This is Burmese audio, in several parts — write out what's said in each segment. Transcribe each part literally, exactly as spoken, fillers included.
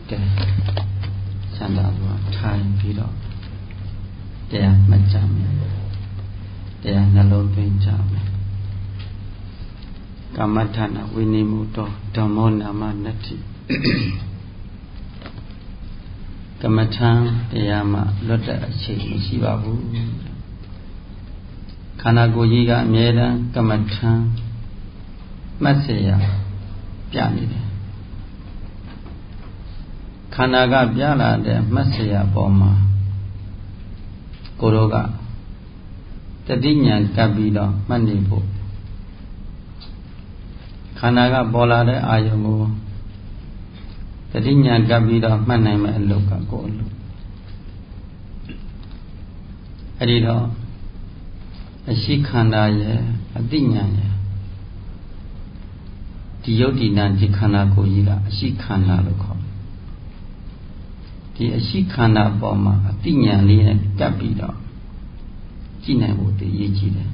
ကဲစံသာစွာထိုင်ပြီးတော့တရားမှတ်ကြမယ်တရားနှလုံးသွင်းကြမယ်ကမ္မဋ္ဌာနဝိနိမှုတော်ဓမ္မောနာမနတ္တိကမ္မဋ္ဌာန်းတရားမှလွတ်တဲ့အချိန်မရှိပါဘူးခန္ဓာကိုယ်ကြီးကအမြဲတမ်းကမ္မဋ္ဌာန်းမှတ်เสียပြနေတယ်ခန္ဓာကပြလာတဲ့မှတ်เสียပေါ်မှာကိုယ်တော်ကတတိညာကပ်ပြီးတော့မှတ်နေဖို့ခန္ဓာကပေါ်လာတဲ့အာယုံကိုတတိညာကပ်ပြီးတော့မှတ်နိုင်မဲ့အလုပ်ကကိုယ်အလုပ်အဲ့ဒီတော့အရှိခန္ဓာရဲ့အတိညာရဲ့ဒီယုတ်ဒီနာဒီခန္ဓာကိုယ်ကြီးကအရှိခန္ဓာလို့ခေါ်ဒီအရှိခန္ဓာပေါ်မှာအတိညာလေးနဲ့ကပ်ပြီးတော့ကြည့်နိုင်ဖို့တည်ရည်ကြည့်တယ်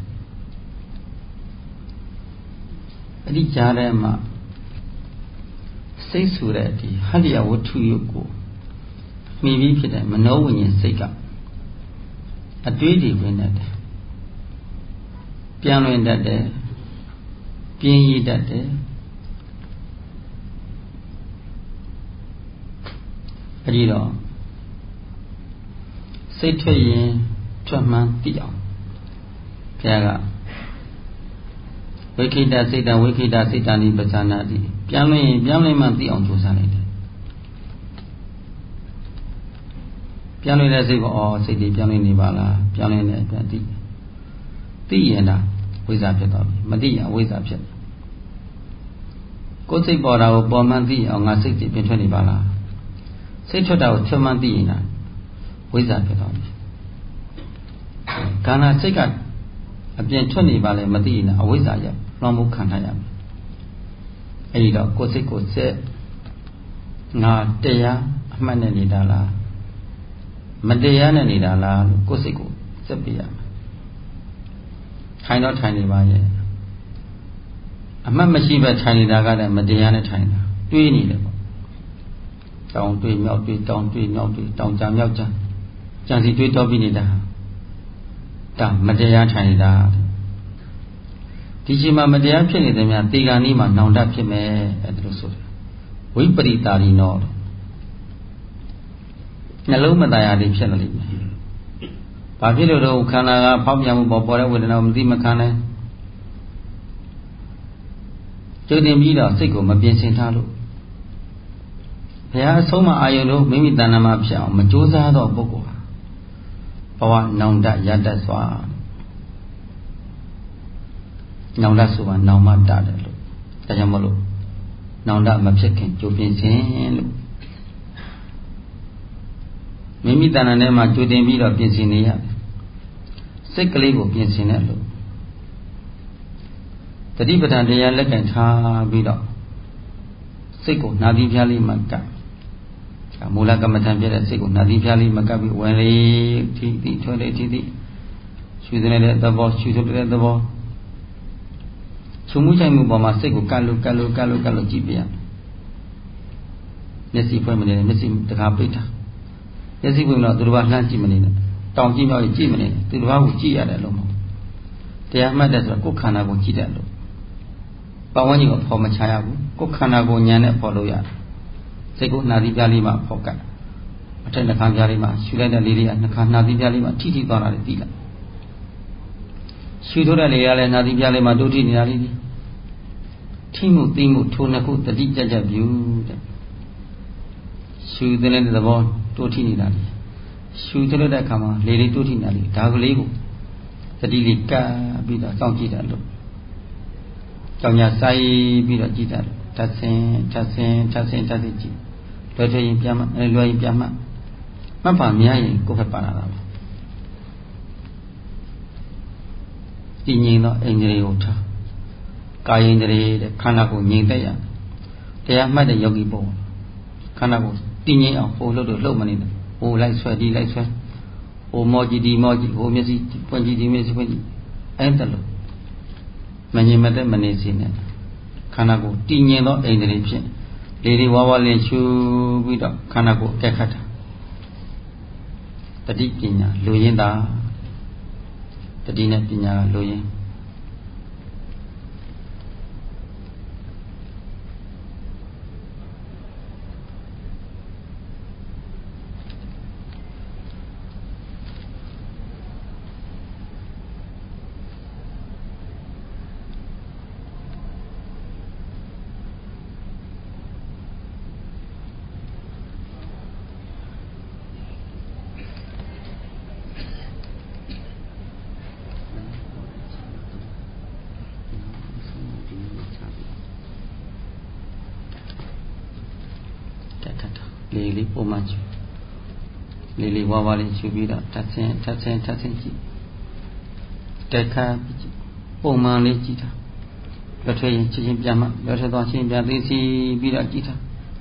အဲ့ဒီကြားထဲမှာစိတ်ဆိုတဲ့ဒီဟတ္တယဝတ္ထုယုတ်ကိုမှီပြီးဖြစ်တဲ့မနောဝိညာဉ်စိတ်ကအတွေးတွေဝင်တတ်တယ်ပြန်လွင်တတ်တယ်ပြင်းရည်တတ်တယ်အဲ့ဒီတော့စိတ်ထွက်ရင်ထွက်မှန်းသိအောင်ဘုရားကဝိခိတစိတ်တဝိခိတစိတ်တနိပဇာနာတိပြန်လွင်ရင်ပြန်လွင်မှသိအောင်ကြိုးစားလိုက်တယ်ပြန်လွင်တဲ့စိတ်ကအော်စိတ်တွေပြန်လွင်နေပါလားပြန်လွင်တဲ့အတွက်သိသိရင်ဒါဝိဇ္ဇာဖြစ်သွားပြီမသိရင်အဝိဇ္ဇာဖြစ်ကိုယ်စိတ်ပေါ်တာကိုပေါ်မှန်းသိအောင်ငါစိတ်တွေပြင်ထွက်နေပါလားစိတ်ထွက်တာကိုထွက်မှန်းသိရင်ဒါဝိဇ္ဇာဖြစ်သွားပြီခန္ဓာစိတ်ကအပြင်ထွက်နေပါလေမသိရင်အဝိဇ္ဇာရောက်လွန်မှုခံထားရမယ်အဲဒီတော့ကိုယ်စိတ်ကိုစက်ငါတရားအမှတ်နဲ့နေတာလားမတရားနဲ့နေတာလားလို့ကိုယ်စိတ်ကိုစက်ပြရမယ်ထိုင်တော့ထိုင်နေပါရဲ့အမှတ်မရှိပဲထိုင်နေတာကလည်းမတရားနဲ့ထိုင်တာတွေးနေတယ်ပေါ့တောင်တွေးမြောက်တွေးတောင်တွေးမြောက်တွေးတောင်ကြမြောက်ကြကြံစီတွေးတော့ပြီးနေတာဒါမတရားထိုင်နေတာဒီချိန်မှာမတရားဖြစ်နေတဲ့များတေဂာနီးမှာနောင်တဖြစ်မယ်အဲ့ဒါလို့ဆိုတယ်ဝိပရိတာရိနောနှလုံးမတရားတွေဖြစ်နေလိမ့်မယ်ဘာဖြစ်လို့တော့ခန္ဓာကဖောက်ပြန်မှုပေါ်ပေါ်တဲ့ဝေဒနာကိုမသိမခံနိုင်ကြိုတင်ပြီးတော့စိတ်ကိုမပြင်ဆင်ထားလို့ဘုရားအဆုံးမအာယုံလို့မိမိတဏ္ဍာမှာဖြစ်အောင်မကြိုးစားတော့ပုဂ္ဂိုလ်ဟာဘဝနောင်တရတ္တစွာနောင်တဆိုတာနောင်မတတယ်လို့ဒါကြောင့်မလို့နောင်တမဖြစ်ခင်ကြိုပြင်ဆင်လို့မိမိတဏ္ဍာထဲမှာကြိုတင်ပြီးတော့ပြင်ဆင်နေရတယ်စိတ်ကလေးကိုပြင်ဆင်တယ်လို့တတိပဋ္ဌာန်တရားလက်ကင်ထားပြီးတော့စိတ်ကိုနာသီးပြားလေးမှကပ်မူလကမ္မဋ္ဌာန်းပြတဲ့စိတ်ကိုနာသီးပြားလေးမှကပ်ပြီးဝင်လေထိတိထွက်လေထိတိရှုတဲ့သဘောရှုထုတ်တဲ့သဘောခြုံမှုချိုင်မှုပေါ်မှာစိတ်ကိုကပ်လို့ကပ်လို့ကပ်လို့ကပ်လို့ကြည့်ပြရမျက်စိဖွင့်မနေနဲ့မျက်စိတကားပိတ်တာမျက်စိဖွင့်တော့သူတစ်ပါးလှမ်းကြည့်မနေနဲ့တောင်ကြည့်မြောက်ကြည့်မနေနဲ့သူတစ်ပါးကိုကြည့်ရတယ်လို့မဟုတ်တရားမှတ်တယ်ဆိုတော့ကိုယ်ခန္ဓာကိုကြည့်တယ်လို့ပတ်ဝန်းကျင်ကိုဖော်မချရဘူးကိုယ်ခန္ဓာကိုဉာဏ်နဲ့ဖော်လို့ရတယ်စိတ်ကိုနှာသီးပြားလေးမှဖော်ကတ်အထက်နှာခမ်းပြားလေးမှရှူလိုက်တဲ့လေးလေးကနှာခမ်းနှာသီးပြားလေးမှထိထိသွားတာလေးသိလိုက်ရှူထုတ်တဲ့လေးကလည်းနှာသီးပြားလေးမှတိုးထိနေတာလေးထိမှုသိမှုထိုးနှစ်ခုတတိကြကြပြုတဲ့ရှူတဲ့တဲ့သဘောတိုးထိနေတာလေးရှူထုတ်တဲ့အခါမှာလေးလေးတိုးထိနေတာလေးဒါကလေးကိုတတိလေးကပ်ပြီးတော့စောင့်ကြည့်တယ်လို့ကြောင်ညာဆိုင်ပြီးတော့ကြည့်တယ်ထပ်ဆင်းထပ်ဆင်းထပ်ဆင်းထပ်ဆင်းကြည့်လွယ်ထရင်ပြန်မှလွယ်ရင်ပြန်မှမှတ်ပါများရင်ကိုယ်ဖက်ပါလာတာပဲတည်ငြိမ်တော့အိန္ဒြေကိုထားကာယိန္ဒြေတဲ့ခန္ဓာကိုငြိမ်သက်ရတရားမှတ်တဲ့ယောဂီပုံခန္ဓာကိုတည်ငြိမ်အောင်ဟိုလှုပ်လို့လှုပ်မနေနဲ့ဟိုလိုက်ဆွဲဒီလိုက်ဆွဲဟိုမောကြည့်ဒီမောကြည့်ဟိုမျက်စိပွင့်ကြည့်ဒီမျက်စိပွင့်ကြည့်အဲ့ဒါလို့မငြိမ်မသက်မနေစေနဲ့ခန္ဓာကိုတည်ငြိမ်သောအိန္ဒြေဖြင့်လေဒီဝါဝါလေးရှုပြီးတော့ခန္ဓာကိုယ်ကဲခတ်တာတတိပညာလူရင်းတာတတိနဲ့ပညာကလူရင်းလေလေးပုံမှန်ချူလေလေးဝါဝါလေးချူပြီးတော့ထပ်ဆင်းထပ်ဆင်းထပ်ဆင်းကြည့်တက်ခါပြီးကြည့်ပုံမှန်လေးကြည့်တာလွတ်ထွက်ရင်ချင်းချင်းပြန်မှလွတ်ထွက်သွားချင်းပြန်သိစီပြီးတော့ကြည့်တာ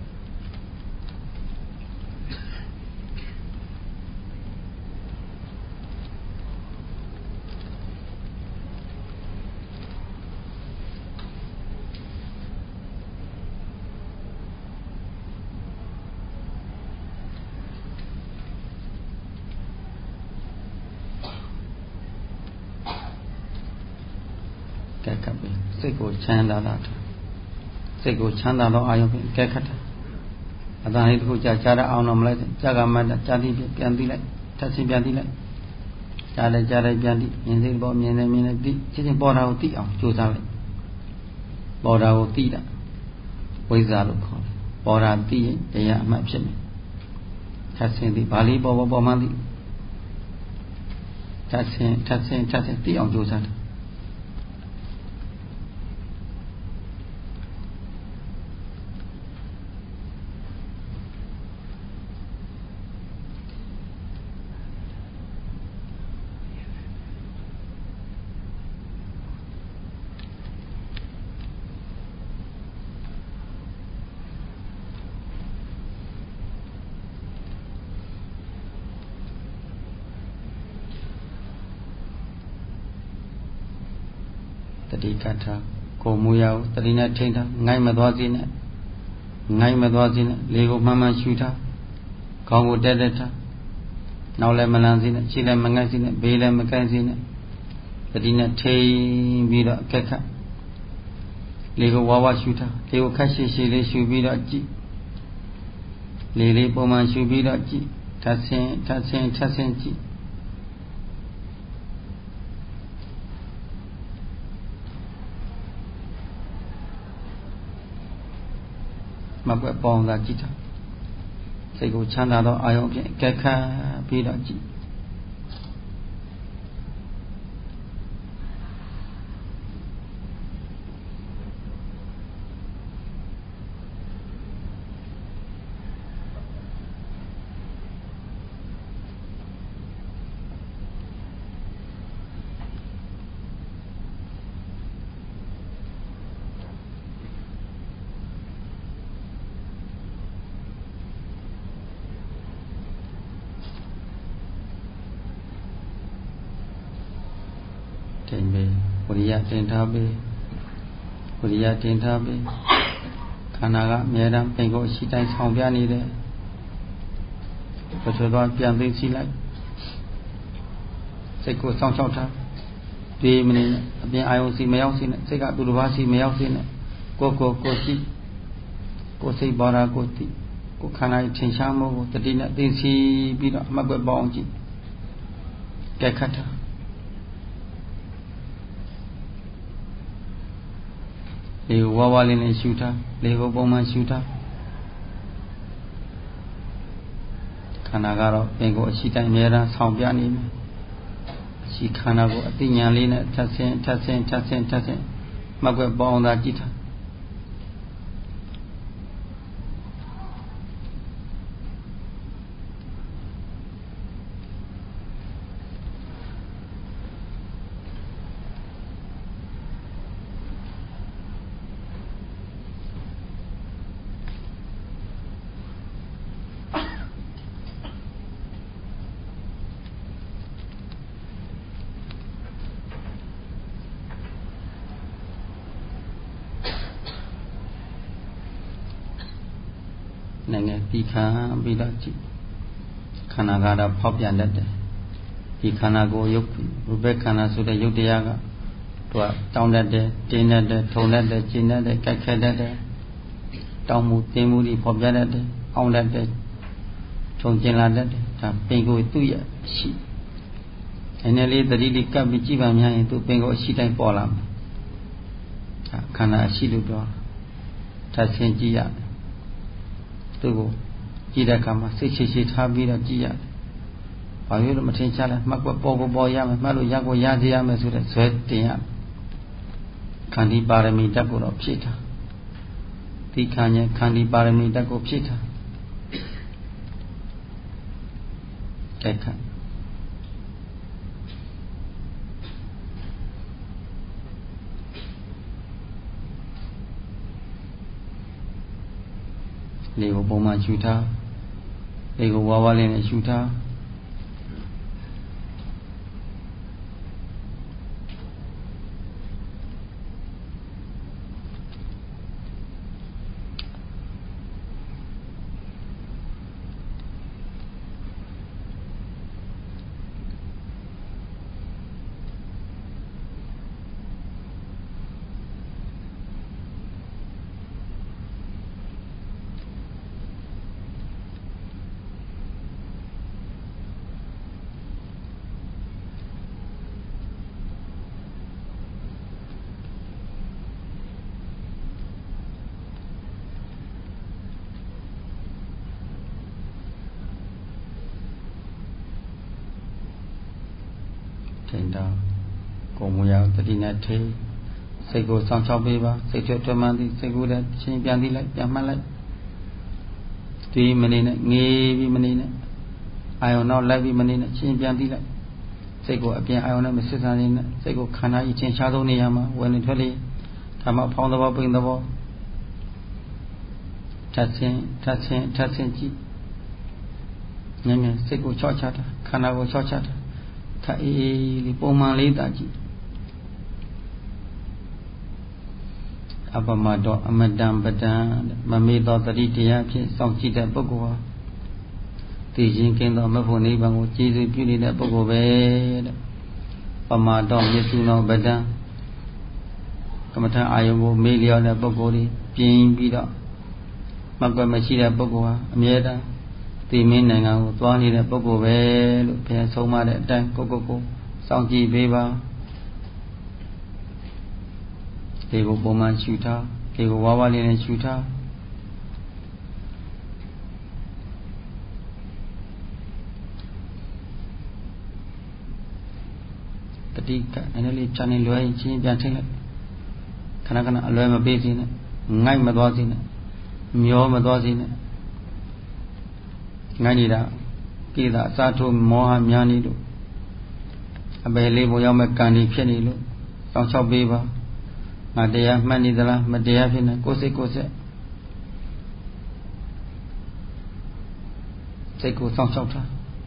ကဲခတ်ပြီးစိတ်ကိုချမ်းသာတာစိတ်ကိုချမ်းသာတော့အာယုံဖြင့်ကဲခတ်တာအတန်လေးတစ်ခုကြာကြားရအောင်တော့မလိုက်ကြာကမှတ်ကြာတိပြန်သိလိုက်ထပ်ချင်းပြန်သိလိုက်ကြားလိုက်ကြားလိုက်ပြန်သိမြင်စိတ်ပေါ်မြင်နေမြင်နေသိချင်းချင်းပေါ်တာကိုသိအောင်ကြိုးစားလိုက်ပေါ်တာကိုသိတာဝိဇ္ဇာလို့ခေါ်တယ်ပေါ်တာသိရင်တရားအမှတ်ဖြစ်မယ်ထပ်ချင်းသိဘာလေးပေါ်ပေါ်ပေါ်မှသိထပ်ချင်းထပ်ချင်းထပ်ချင်းသိအောင်ကြိုးစားတယ်တတိကထာကိုမူရအောင်တတိနဲ့ထိန်းထားငိုင်းမသွားစေနဲ့ငိုင်းမသွားစေနဲ့လေကိုမှန်မှန်ရှူထားခေါင်းကိုတက်တက်ထားနောက်လည်းမလန့်စေနဲ့ခြေလည်းမငိုက်စေနဲ့ဘေးလည်းမကိုင်းစေနဲ့တတိနဲ့ထိန်းပြီးတော့အခက်ခတ်လေကိုဝါဝါရှူထားလေကိုခက်ရှိရှိလေးရှူပြီးတော့ကြည့်လေလေးပုံမှန်ရှူပြီးတော့ကြည့်ထပ်ဆင်းထပ်ဆင်းထပ်ဆင်းကြည့်မပွက်ပေါင်းသာကြည့်တာစိတ်ကိုချမ်းသာသောအာယုံဖြင့်ကဲခတ်ပြီးတော့ကြည့်တင်ပေးဝိရိယတင်ထားပေးဝိရိယတင်ထားပေးခန္ဓာကအမြဲတမ်းပိန်ကိုရှိတိုင်းဆောင်ပြနေတယ်ပထမပြန်သိသိလိုက်စိတ်ကိုစောင့်ရှောက်ထားဒီမနေအပြင်အာယုံစီမရောက်စေနဲ့စိတ်ကသူတစ်ပါးစီမရောက်စေနဲ့ကိုယ်ကိုကိုရှိကိုစိတ်ပေါ်တာကိုသိကိုခန္ဓာရဲ့ထင်ရှားမှုကိုတတိနဲ့သိသိပြီးတော့အမှတ်ပဲပေါအောင်ကြည့်ကဲခတ်တာလေဝါဝါလေးနဲ့ရှူထားလေကိုပုံမှန်ရှူထားခန္ဓာကတော့ပင်ကိုအရှိတိုင်းအများအားဆောင်ပြနေမယ်အရှိခန္ဓာကိုအသိဉာဏ်လေးနဲ့ထပ်ဆင်းထပ်ဆင်းထပ်ဆင်းထပ်ဆင်းမှတ်ွက်ပေါအောင်သာကြည့်ထားနိုင်ငံဒီခံပြီးတော့ကြည့်ခန္ဓာကတော့ဖောက်ပြန်တတ်တယ်ဒီခန္ဓာကိုယ်ရုပ်ရူပခန္ဓာဆိုတဲ့ရုပ်တရားကသူကတောင်းတတ်တယ်တင်းတတ်တယ်ထုံတတ်တယ်ကျဉ်တတ်တယ်ကြိုက်ခဲတတ်တယ်တောင်းမှုတင်းမှုတွေဖော်ပြတတ်တယ်အောင်းတတ်တယ်ထုံကျင်လာတတ်တယ်ဒါပင်ကိုယ်သူ့ရဲ့အရှိအနေနဲ့လေးတတိလေးကပ်ပြီးကြည့်ပါများရင်သူပင်ကိုယ်အရှိတိုင်းပေါ်လာမှာခန္ဓာအရှိလို့ပြောထပ်ဆင်းကြည့်ရတယ်သူ့ကိုကြည့်တဲ့အခါမှာစိတ်ရှိရှိထားပြီးတော့ကြည့်ရတယ်ဘာလို့လဲမထင်ရှားလဲမှတ်ကွက်ပေါ်ပေါ်ပေါ်ရမယ်မှတ်လို့ရကိုရစေရမယ်ဆိုတဲ့ဇွဲတင်ရခန္တီပါရမီတက်ကိုတော့ဖြည့်ထားဒီခန္ဓာခန္တီပါရမီတက်ကိုဖြည့်ထားတက်ခါလေကိုပုံမှန်ရှူထားလေကိုဝါဝါလေးနဲ့ရှူထားထိန်တာကိုမူရတတိနဲ့ထိစိတ်ကိုစောင့်ချောက်ပေးပါစိတ်ထွက်ထွက်မှန်းသည်စိတ်ကိုလည်းချင်းပြန်သိလိုက်ပြန်မှတ်လိုက်ဒီမနေနဲ့ငေးပြီးမနေနဲ့အာယုံတော့လိုက်ပြီးမနေနဲ့ချင်းပြန်သိလိုက်စိတ်ကိုအပြင်အာယုံနဲ့မစစ်စမ်းနေနဲ့စိတ်ကိုခန္ဓာကြီးချင်းရှားဆုံးနေရမှာဝင်နေထွက်လေဓမ္မဖောင်းသဘောပိန်သဘောထပ်ဆင်းထပ်ဆင်းထပ်ဆင်းကြည့်ငြင်းငြင်းစိတ်ကိုချော့ချတာခန္ဓာကိုချော့ချတာခါအေးလေးပုံမှန်လေးတာကြည့်အပမတောအမတံပဒံမမေသောတတိတရားဖြင့်စောင့်ကြည့်တဲ့ပုဂ္ဂိုလ်ဟာသိခြင်းကင်းသောမဖို့နိဗ္ဗာန်ကိုကျေးဇူးပြုနေတဲ့ပုဂ္ဂိုလ်ပဲတဲ့ပမာတောမြတ်စုနောပဒံကမ္မထာအာယုံကိုမေ့လျော့တဲ့ပုဂ္ဂိုလ်ဒီပြင်းပြီးတော့မကွယ်မရှိတဲ့ပုဂ္ဂိုလ်ဟာအမြဲတမ်းဒီမင်းနိုင်ငံကိုသွားနေတဲ့ပုဂ္ဂိုလ်ပဲလို့ဘုရားဆုံးမတဲ့အတိုင်းကိုကိုကိုစောင့်ကြည့်ပေးပါဒီကိုပုံမှန်ရှူထားဒီကိုဝါဝါလေးနဲ့ရှူထားတတိကအဲ့ဒါလေးဖြာနေလွယ်ရင်ချင်းပြန်ထိတ်လိုက်ခဏခဏအလွယ်မပေးစေနဲ့ငိုက်မသွားစေနဲ့မျောမသွားစေနဲ့ငိုက်နေတာကိလေသာအစားထိုးမောဟများနေလို့အပယ်လေးပုံရောက်မဲ့ကံဒီဖြစ်နေလို့စောင့်ချောက်ပေးပါငါတရားမှတ်နေသလားမတရားဖြစ်နေကိုယ်စိတ်ကိုယ်ဆက်စိတ်ကိုစောင့်ချောက်ထား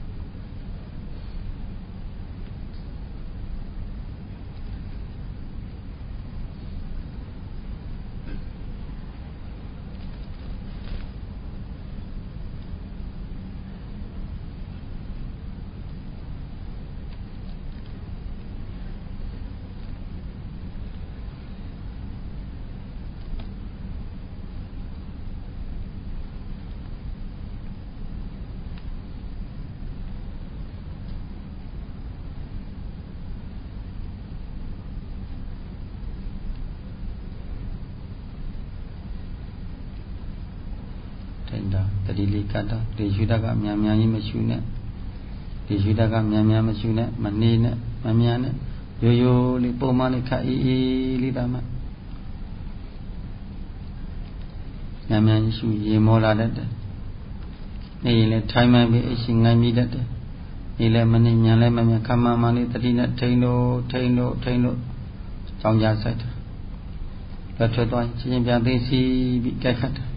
တတိလေးကတ္တဒီရှုတတ်ကမြန်မြန်ကြီးမရှုနဲ့ဒီရှုတတ်ကမြန်မြန်မရှုနဲ့မနေနဲ့မမြန်နဲ့ရိုးရိုးလေးပုံမှန်လေးခက်အေးအေးလေးသာမှမြန်မြန်ရှုရေမောလာတတ်တယ်နေရင်လည်းထိုင်မှန်ပြီးအရှင်ငိုင်းမိတတ်တယ်နေလည်းမနေမြန်လည်းမမြန်ခမမှန်လေးတတိနဲ့ထိန်လို့ထိန်လို့ထိန်လို့ကြောင်းကြဆိုင်တယ်လက်ထွက်သွားချင်းချင်းပြန်သိစီပြီးကြိုက်ခတ်တယ်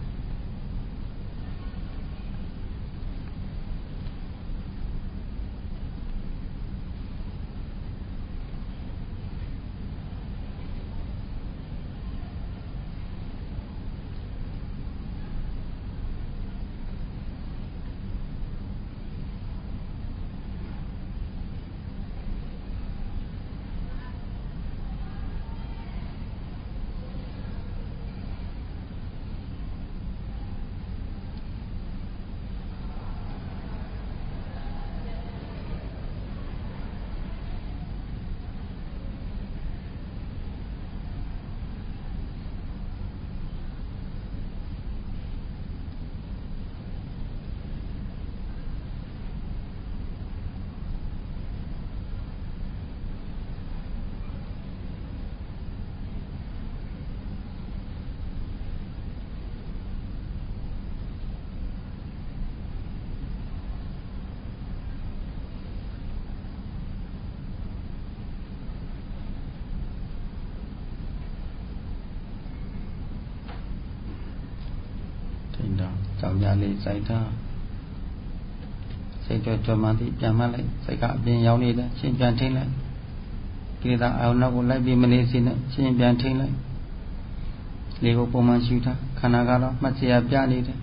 ကြောင့်ကြလေးစိုက်ထားစိတ်တော်တော်မှသည်ပြန်မှလိုက်စိတ်ကအပြင်ရောက်နေတယ်ရှင်းပြန်ထိန်လိုက်ကိလေသာအာရုံနောက်ကိုလိုက်ပြီးမနေစေနဲ့ရှင်းပြန်ထိန်လိုက်လေကိုပုံမှန်ရှုထားခန္ဓာကတော့မှတ်စရာပြနေတယ်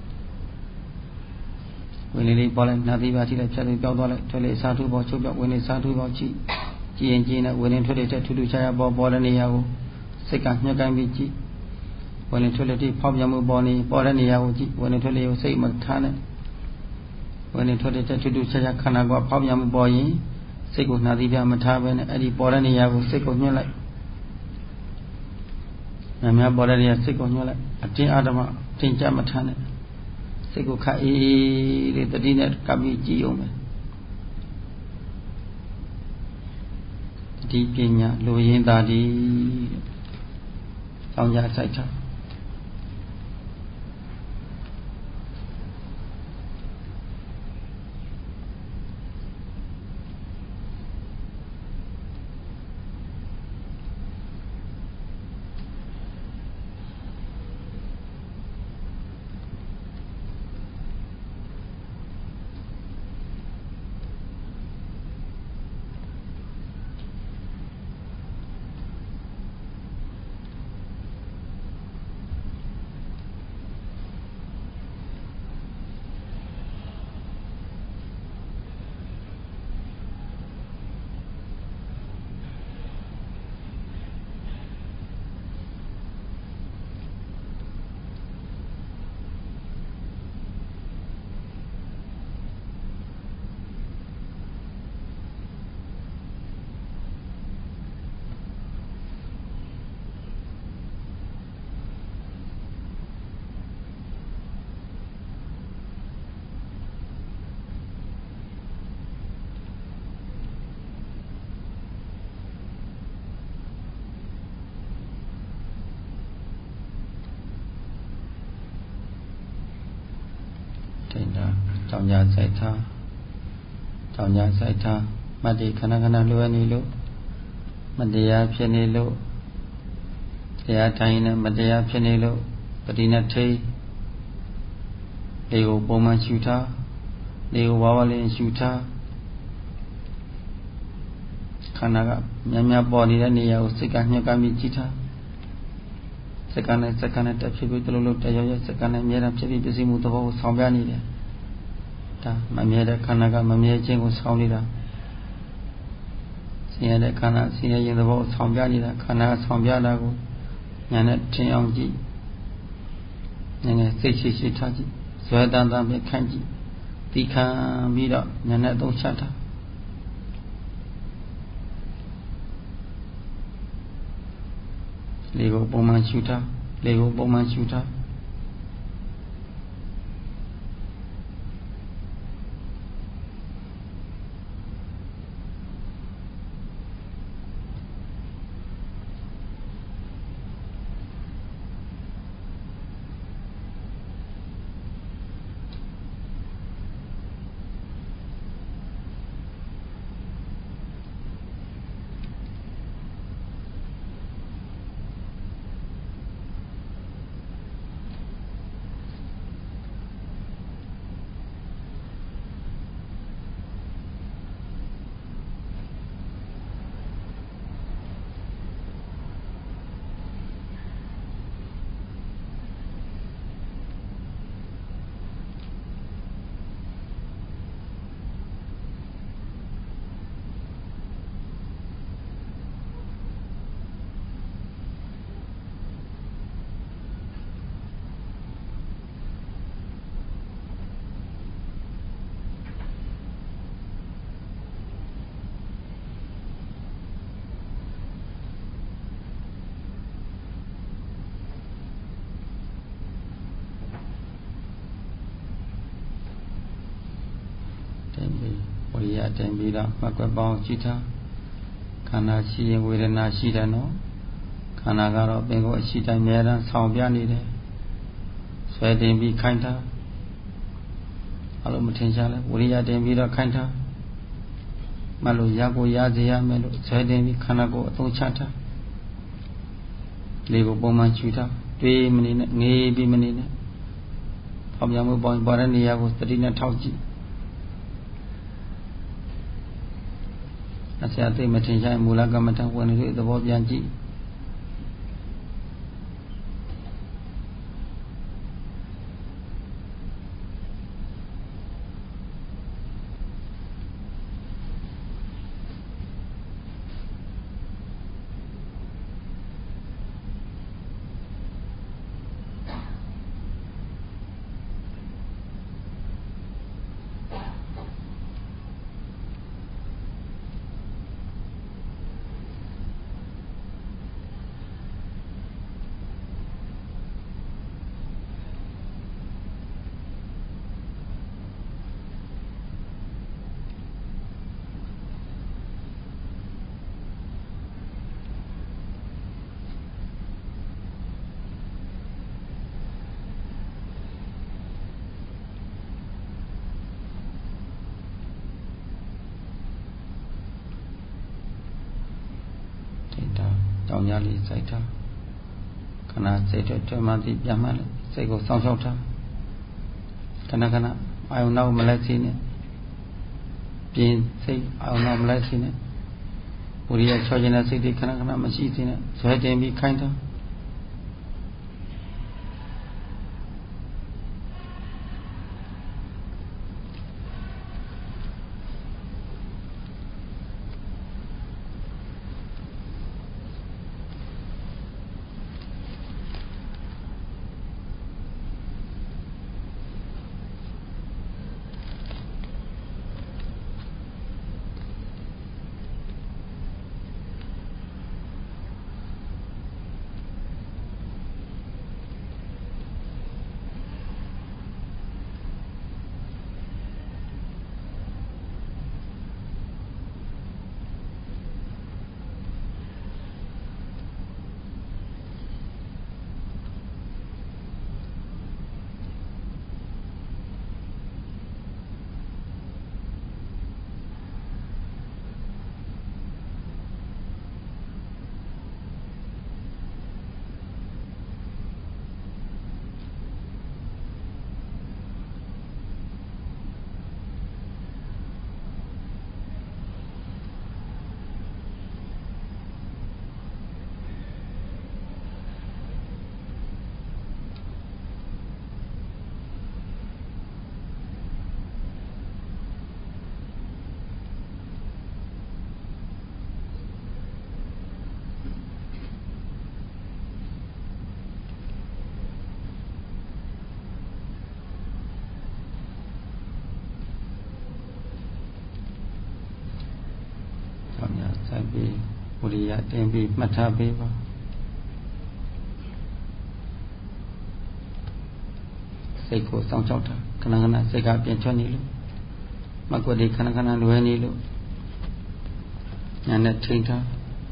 ဝင်လေလေးပေါ်လိုက်နာသီးပါထိလိုက်ဖြတ်ပြီးပြောက်သွားလိုက်ထွက်လေအစားထိုးပေါ်ချုပ်ပြောက်ဝင်လေစားထိုးပေါ်ကြည့်ကြည့်ရင်ကြည့်နေဝင်လေထွက်လေတက်ထူးထူးခြားခြားပေါ်ပေါ်တဲ့နေရာကိုစိတ်ကညှက်ကိုင်းပြီးကြည့်ဝင်လေထွက်လေတိဖောက်ပြန်မှုပေါ်နေပေါ်တဲ့နေရာကိုကြည့်ဝင်လေထွက်လေကိုစိတ်မထားနဲ့ဝင်လေထွက်လေတက်ထူးထူးခြားခြားခန္ဓာကဖောက်ပြန်မှုပေါ်ရင်စိတ်ကိုနာသီးပြမထားဘဲနဲ့အဲ့ဒီပေါ်တဲ့နေရာကိုစိတ်ကိုညှက်လိုက်များများပေါ်တဲ့နေရာစိတ်ကိုညှက်လိုက်အတင်းအာဓမ္မတင်ကြမထားနဲ့စိတ်ကိုခါအေးလေးတတိနဲ့ကပ်ပြီးကြည့်အောင်ပဲတတိပညာလိုရင်းသာဒီကြောင်းကြစိုက်ထားကြောင့်ကြစိုက်ထားကြောင့်ကြစိုက်ထားမတ္တိခဏခဏလွယ်နေလို့မတရားဖြစ်နေလို့တရားထိုင်နေမတရားဖြစ်နေလို့ပတိနဲ့ထိလေကိုပုံမှန်ရှုထားလေကိုဝါဝလေးရှုထားခန္ဓာကများများပေါ်နေတဲ့နေရာကိုစိတ်ကညှက်ကမ်းပြီးကြည့်ထားစက္ကန့်နဲ့စက္ကန့်နဲ့တက်ဖြစ်ပြီးတလုံးလုံးတရားရဲ့စက္ကန့်နဲ့အများအားဖြစ်ပြီးပစ္စည်းမှုသဘောကိုဆောင်ပြနေတယ်ဒါမမြဲတဲ့ခန္ဓာကမမြဲခြင်းကိုဆောင်နေတာဆင်းရဲတဲ့ခန္ဓာဆင်းရဲခြင်းသဘောကိုဆောင်ပြနေတာခန္ဓာဆောင်ပြတာကိုညာနဲ့ထင်အောင်ကြည့်ညာနဲ့စိတ်ရှိရှိထားကြည့်ဇွဲတန်တန်ပဲခံကြည့်တိခံပြီးတော့ညာနဲ့သုံးချတာလေကိုပုံမှန်ရှုထားလေကိုပုံမှန်ရှုထားဝိရိယတင်ပြီးတော့မှတ်ကွက်ပေါင်းကြည့်ထားခန္ဓာရှိရင်ဝေဒနာရှိတယ်နော်ခန္ဓာကတော့ပင်ကိုယ်အရှိတိုင်းအများအားဆောင်ပြနေတယ်ဆွဲတင်ပြီးခိုင်းထားအလုံးမထင်ရှားလဲဝိရိယတင်ပြီးတော့ခိုင်းထားမှလို့ရကိုရစေရမယ်လို့ဆွဲတင်ပြီးခန္ဓာကိုယ်အသုံးချထားလေကိုပုံမှန်ချူထားတွေးမနေနဲ့ငေးပြီးမနေနဲ့ဖောက်ပြန်မှုပေါ်ပေါ်တဲ့နေရာကိုသတိနဲ့ထောက်ကြည့်အစအသိမထင်ရှားမူလကမ္မထဝင်နေတဲ့သဘောပြန်ကြည့်ကြောင်ညာလေးစိုက်ထားခဏစိတ်ထွက်ထွက်မှသိပြန်မှလည်းစိတ်ကိုစောင့်ရှောက်ထားခဏခဏအာယုံနောက်မလိုက်စီနဲ့ပြင်းစိတ်အာယုံနောက်မလိုက်စီနဲ့ဝိရိယချောခြင်းတဲ့စိတ်တွေခဏခဏမရှိစီနဲ့ဇွဲတင်ပြီးခိုင်းထားစိုက်ပြီးဝိရိယတင်ပြီးမှတ်ထားပေးပါစိတ်ကိုစောင့်ရှောက်တာခဏခဏစိတ်ကပြန်ချွတ်နေလို့မကွက်တွေခဏခဏလွယ်နေလို့ညာနဲ့ထိန်ထား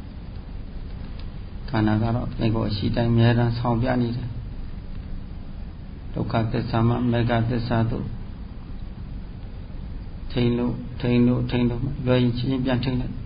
ခန္ဓာကတော့ဒီကိုအရှိတိုင်းအများအားဆောင်ပြနေတယ်ဒုက္ခသစ္စာမှမေဃသစ္စာတို့ထိန်လို့ထိန်လို့ထိန်လို့လွယ်ရင်ချင်းပြန်ထိန်လိုက်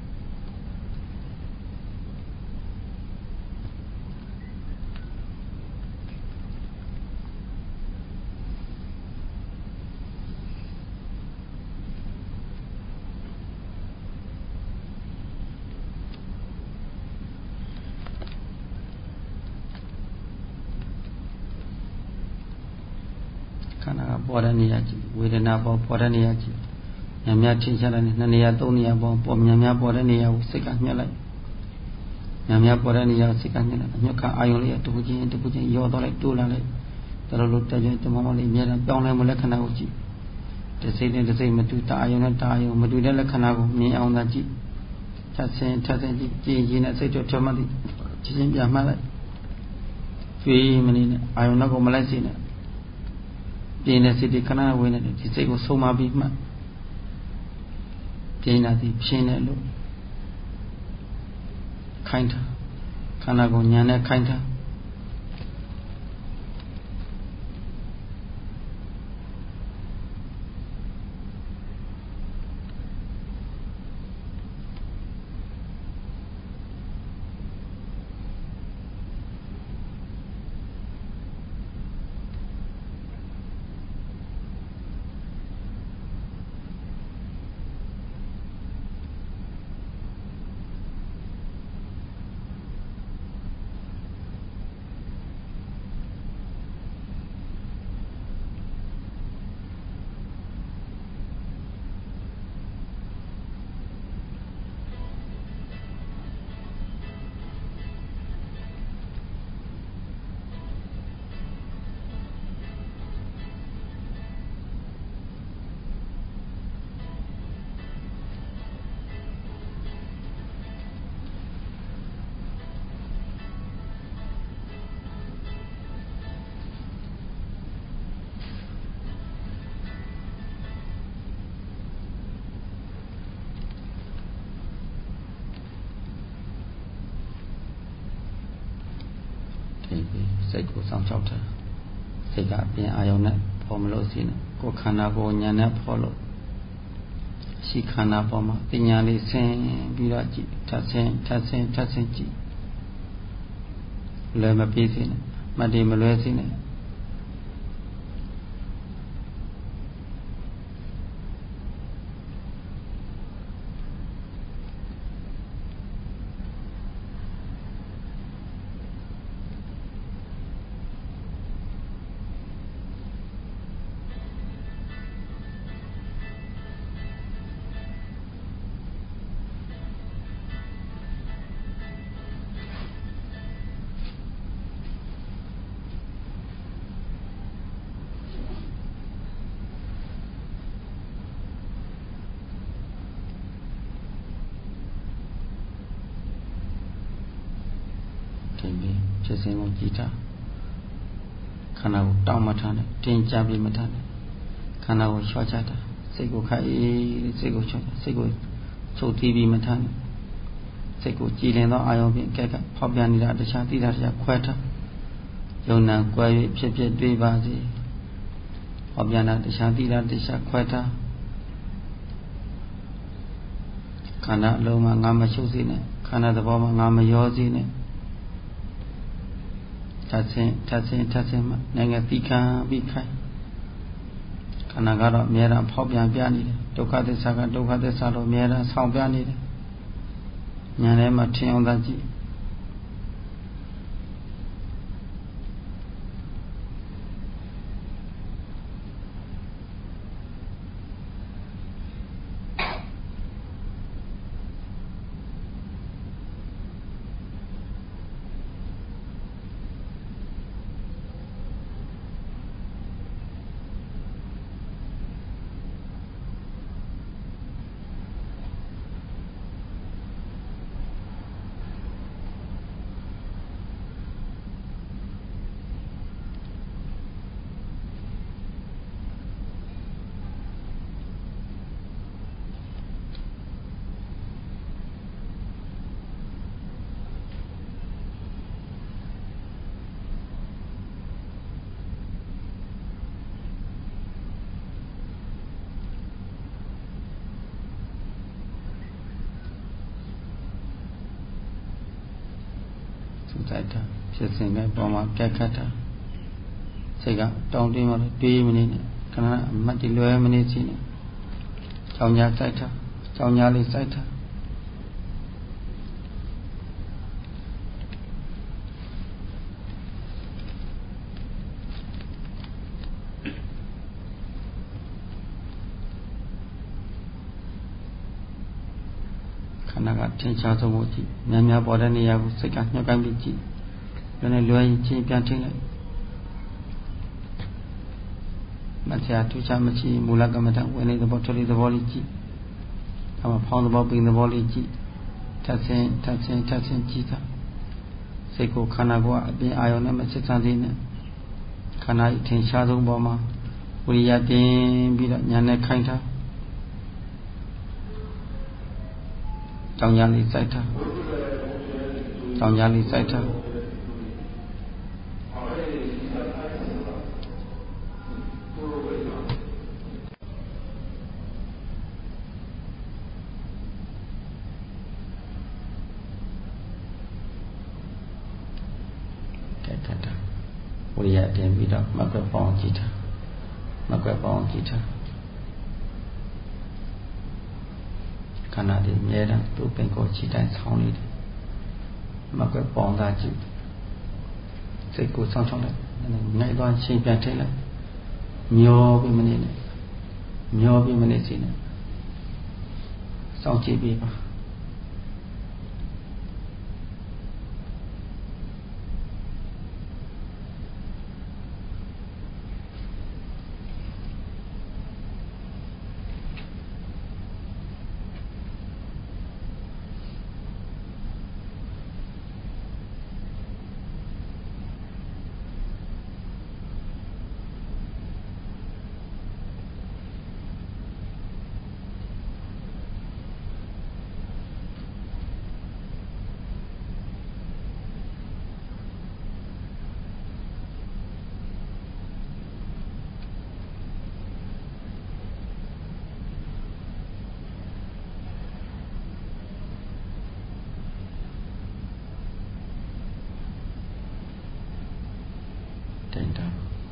ပေါ်တဲ့နေရာကြည့်ဝေဒနာပေါ်ပေါ်တဲ့နေရာကြည့်ညများထင်ရှားတဲ့နှစ်နေရာသုံးနေရာပေါ်ပေါ်ညများပေါ်တဲ့နေရာကိုစိတ်ကညှက်လိုက်ညများပေါ်တဲ့နေရာစိတ်ကညှက်လိုက်အညွတ်ခအာယုံလေးတခုချင်းတခုချင်းရောတော့လိုက်တိုးလာလိုက်တော်လို့တက်ကြတမောမောလေးအများနဲ့ပြောင်းလဲမှုလက္ခဏာကိုကြည့်တစ်စိတ်နဲ့တစ်စိတ်မတူတအာယုံနဲ့တအာယုံမတူတဲ့လက္ခဏာကိုမြင်အောင်သာကြည့်ထပ်ဆင်းထပ်ဆင်းကြည့်ကြည်ရင်နဲ့စိတ်တော်ထမှတ်ပြီးချင်းချင်းပြန်မှတ်လိုက်ကျွေးမနေနဲ့အာယုံနောက်ကိုမလိုက်စေနဲ့ပြင်းတဲ့စိတ်တွေခဏဝင်နေတယ်ဒီစိတ်ကိုဆုံးမပြီးမှပြင်းတာဒီဖြင်းတယ်လို့ခိုင်းတာခန္ဓာကိုညာနဲ့ခိုင်းတာပြီးစိတ်ကိုစောင့်ရှောက်တာစိတ်ကအပြင်အာယုံနဲ့ဖော်မလို့စီနဲ့ကိုယ်ခန္ဓာကိုယ်ဉာဏ်နဲ့ဖော်လို့ရှိခန္ဓာပေါ်မှာပညာလေးဆင်းပြီးတော့ကြည့်ထပ်ဆင်းထပ်ဆင်းထပ်ဆင်းကြည့်လွယ်မပြေးစေနဲ့မတည်မလွဲစေနဲ့ဖြစ်စဉ်ကိုကြည့်တာခန္ဓာကိုတောင်းမထားနဲ့တင်ကြပြီးမထားနဲ့ခန္ဓာကိုလျှော့ချတာစိတ်ကိုခိုက်စိတ်ကိုလျှော့ချစိတ်ကိုချုပ်တီးပြီးမထားနဲ့စိတ်ကိုကြည်လင်သောအာယုံဖြင့်ကဲကဖောက်ပြန်နေတာတခြားသိတာတခြားခွဲထားယုံနာကွဲ၍ဖြစ်ဖြစ်တွေးပါစေဖောက်ပြန်တာတခြားသိတာတခြားခွဲထားခန္ဓာအလုံးမှာငါမချုပ်စေနဲ့ခန္ဓာသဘောမှာငါမရောစေနဲ့ထပ်ဆင်းထပ်ဆင်းထပ်ဆင်းမှနိုင်ငံပြီးခံပြီးခိုင်ခန္ဓာကတော့အများအားဖောက်ပြန်ပြနေတယ်ဒုက္ခသစ္စာကဒုက္ခသစ္စာလို့အများအားဆောင်ပြနေတယ်ဉာဏ်ထဲမှာထင်အောင်သာကြည့်တိုက်တာဖြစ်စဉ်ပဲပေါ်မှာပြတ်ခတ်တာစိတ်ကတောင်းတင်းမှတွေးမနေနဲ့ခဏအမှတ်တလွဲမနေစီနဲ့ကြောင်ညာစိုက်တာကြောင်ညာလေးစိုက်တာခန္ဓာကထင်ရှားဆုံးကိုကြည့်များများပေါ်တဲ့နေရာကိုစိတ်ကညှောက်ကိုင်းပြီးကြည့်လွယ်နဲ့လွယ်ရင်ချင်းပြန်ထိလိုက်မဆရာထူးခြားမချီမူလကမ္မဋ္ဌာန်းဝင်နေသဘောထွက်နေသဘောလေးကြည့်ဒါမှဖောင်းသဘောပိန်သဘောလေးကြည့်ထပ်ဆင်းထပ်ဆင်းထပ်ဆင်းကြည့်တာစိတ်ကိုခန္ဓာကိုယ်အပြင်အာရုံနဲ့မဆက်ဆံသေးနဲ့ခန္ဓာအထင်ရှားဆုံးပေါ်မှာဝိရိယတင်ပြီးတော့ညာနဲ့ခိုင်းထားကြောင်ညာလေးစိုက်ထားကြောင်ညာလေးစိုက်ထားဝိရိယတင်ပြီးတော့မကွက်ပေါင်းကြည့်ထားမကွက်ပေါင်းကြည့်ထားခန္ဓာဒီအမြဲတမ်းသူ့ပင်ကိုယ်ခြေတိုင်းဆောင်းနေတယ်မကွက်ပေါင်းသားကြည့်စိတ်ကိုဆောင်းချောင်းလိုက်နိုင်သွားချင်းပြန်ထိလိုက်မျောပြီးမနေနဲ့မျောပြီးမနေစီနဲ့စောင့်ကြည့်ပြီးပါ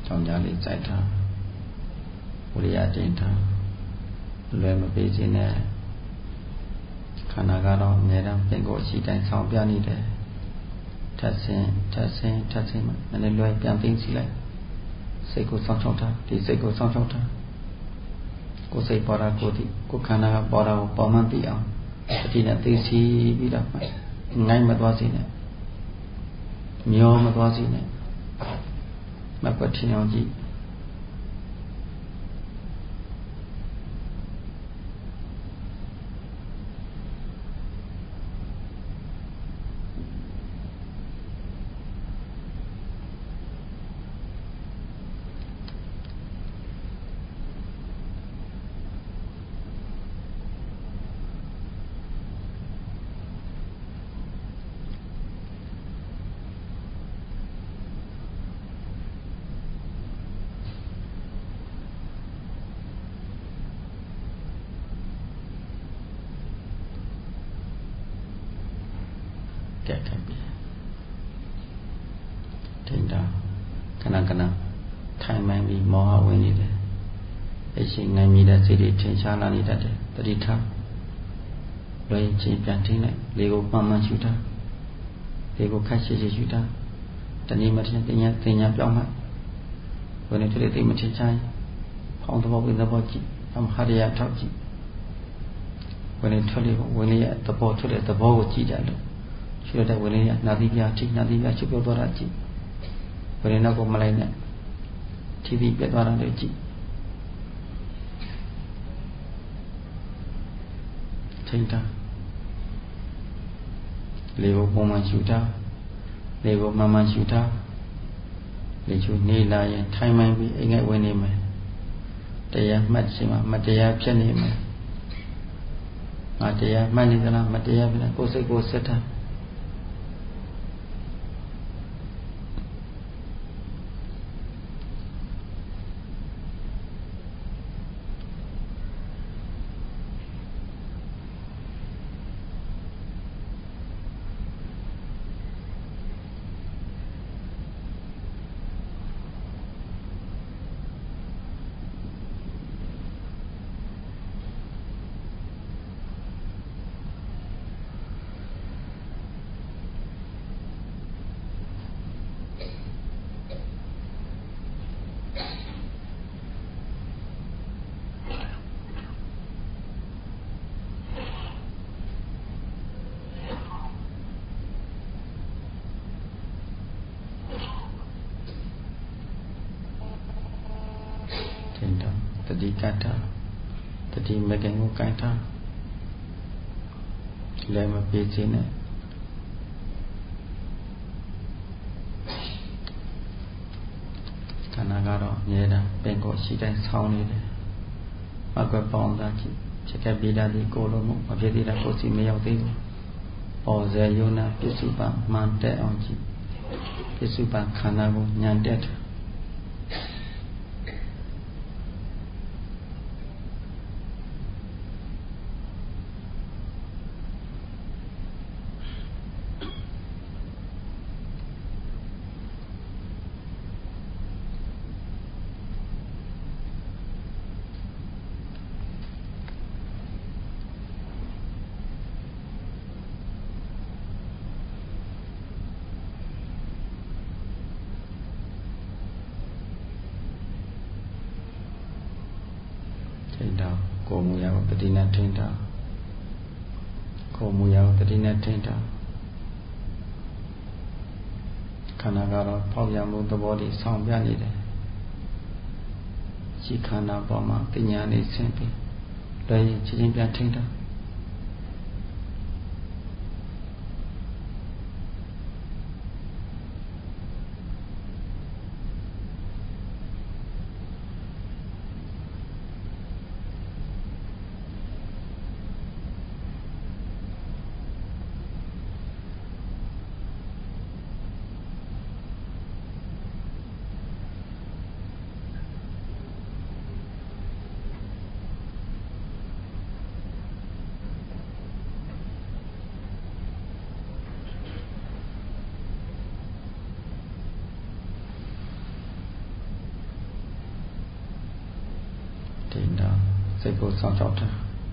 တောင်ကြားလေးစိုက်ထားဝိရိယတင်ထားလွယ်မပေးခြင်းနဲ့ခန္ဓာကတော့အများအားပင်ကိုယ်ရှိတိုင်းဆောင်ပြနေတယ်ထပ်ဆင်းထပ်ဆင်းထပ်ဆင်းမှလည်းလွယ်ပြန်သိသိလိုက်စိတ်ကိုစောင့်ရှောက်တာဒီစိတ်ကိုစောင့်ရှောက်တာကိုယ်စိတ်ပေါ်တာကိုယ်ဒီကိုယ်ခန္ဓာကပေါ်တာကိုပေါ်မှန်းသိအောင်အတိနဲ့သိစီပြီးတော့ငိုင်းမသွားစေနဲ့မျောမသွားစေနဲ့မကွက်ထင်အောင်ကြည့်ကဲထိုင်ပြီထိန်တာခဏခဏထိုင်မှန်ပြီးမောဟဝင်နေတယ်အရှိန်နိုင်မိတဲ့စိတ်တွေထင်ရှားလာနေတတ်တယ်တတိထားလွယ်ချင်းပြန်ထိလိုက်လေကိုမှန်မှန်ရှုထားလေကိုခက်ရှိရှိရှုထားတနည်းမထင်တင်ညာတင်ညာပြောင်းမှဝင်နေတယ်တိတ်မထင်ချိုင်းဖောင်းသဘောဝင်သဘောကြည့်အမဟာရယထောက်ကြည့်ဝင်နေထွက်လေဝင်လေရဲ့သဘောထွက်တဲ့သဘောကိုကြည့်ကြလို့ရှိရတဲ့ဝင်လေနာသီပြထိနာသီပြချုပ်ပြောသွားတာကြည့်ဝင်နေတော့ကိုမလိုက်နဲ့ထိပြီးပြသွားတာလည်းကြည့်ထိန်တာလေကိုပုံမှန်ရှုထားလေကိုမှန်မှန်ရှုထားလေချူနေလာရင်ထိုင်မှန်ပြီးအိမ်ငယ်ဝင်နေမယ်တရားမှတ်ခြင်းမှာမတရားဖြစ်နေမယ်မတရားမှတ်နေသလားမတရားဖြစ်နေကိုယ်စိတ်ကိုဆက်ထားတတိကတာတတိမကင်ကိုကိုင်ထားလည်းမပြေးခြင်းနဲ့ခန္ဓာကတော့အမြဲတမ်းပင်ကိုရှိတိုင်းဆောင်းနေတယ်မကွယ်ပေါင်းသားကြည့်ချက်ကပြေးတာဒီကိုလိုမှုမဖြစ်သေးတာကိုစီမရောက်သေးဘူးပေါ်စေယုံနာပစ္စုပန်မှန်တဲ့အောင်ကြည့်ပစ္စုပန်ခန္ဓာကိုညံတက်တယ်ကိုမူရာကိုတတိနဲ့ထိန်းတာကိုမူရာကိုတတိနဲ့ထိန်းတာခန္ဓာကတော့ဖောက်ပြန်မှုသဘောလေးဆောင်ပြနေတယ်ရှိခန္ဓာပေါ်မှာပညာလေးဆင်းပြီးလည်းချင်းချင်းပြန်ထိန်းတာထိန်တော်စိတ်ကိုစောင့်ရှောက်တာ